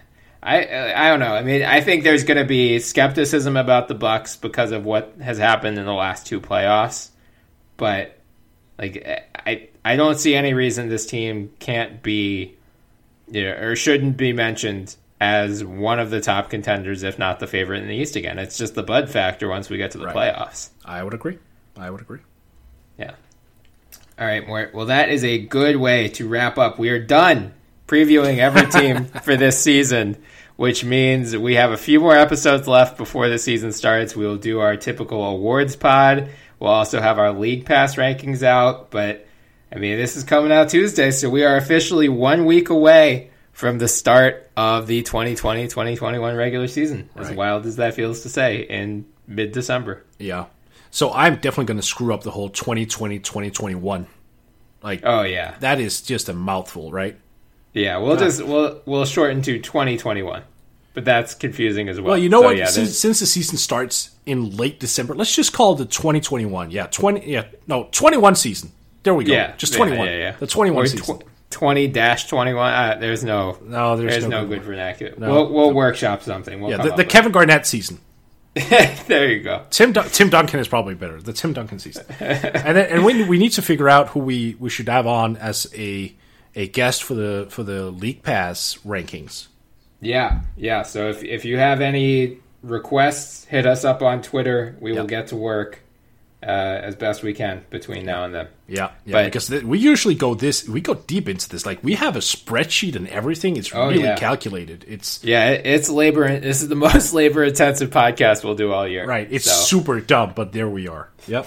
I I don't know. I mean, I think there's going to be skepticism about the Bucks because of what has happened in the last two playoffs. But, like, I I don't see any reason this team can't be, you know, or shouldn't be mentioned as one of the top contenders, if not the favorite in the East again. It's just the Bud factor once we get to the right. playoffs.
I would agree. I would agree.
Yeah. All right, Mort. Well, that is a good way to wrap up. We are done previewing every team for this season, which means we have a few more episodes left before the season starts. We will do our typical awards pod. We'll also have our League Pass rankings out. But, I mean, this is coming out Tuesday, so we are officially one week away from the start of the twenty twenty twenty twenty-one regular season. As right. wild as that feels to say, in mid-December.
Yeah. So I'm definitely going to screw up the whole twenty twenty twenty twenty-one. Like,
oh, yeah.
That is just a mouthful, right?
Yeah, we'll just we'll we'll shorten to twenty twenty-one, but that's confusing as well.
Well, you know
so,
what?
Yeah,
since, since the season starts in late December, let's just call it the twenty twenty-one. Yeah, twenty. Yeah, no, twenty-one season. There we go. Yeah, just twenty-one. Yeah, yeah, yeah. The twenty-one or season.
Twenty dash twenty-one. Uh, there's no
no there's,
there's
no,
no good, good vernacular.
No,
we'll we'll
no.
workshop something. We'll
yeah, the, the Kevin Garnett season.
There you go.
Tim Dun- Tim Duncan is probably better. The Tim Duncan season. and then, and we we need to figure out who we, we should have on as a a guest for the for the League Pass rankings.
Yeah, yeah. So if if you have any requests, hit us up on Twitter. We yep. will get to work uh, as best we can between now and then.
Yeah, yeah. But, because th- we usually go this, we go deep into this. Like, we have a spreadsheet and everything. It's oh, really yeah. calculated. It's
yeah, it, it's labor. This is the most labor intensive podcast we'll do all year.
Right. It's
so.
super dumb, but there we are. Yep.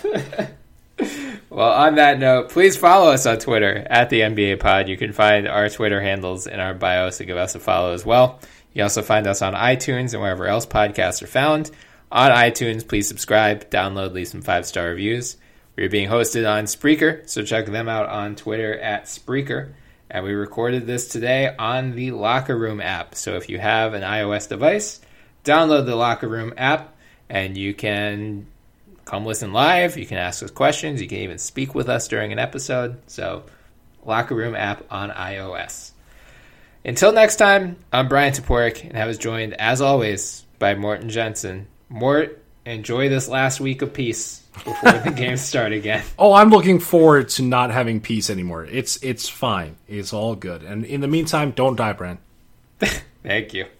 Well, on that note, please follow us on Twitter at the N B A Pod. You can find our Twitter handles in our bio, so give us a follow as well. You also find us on iTunes and wherever else podcasts are found. On iTunes, please subscribe, download, leave some five-star reviews. We're being hosted on Spreaker, so check them out on Twitter at Spreaker. And we recorded this today on the Locker Room app. So if you have an iOS device, download the Locker Room app, and you can come listen live. You can ask us questions. You can even speak with us during an episode. So, Locker Room app on iOS. Until next time, I'm Brian Toporek, and I was joined, as always, by Morten Jensen. Mort, enjoy this last week of peace before the games start again.
Oh, I'm looking forward to not having peace anymore. It's it's fine. It's all good. And in the meantime, don't die, Brian.
Thank you.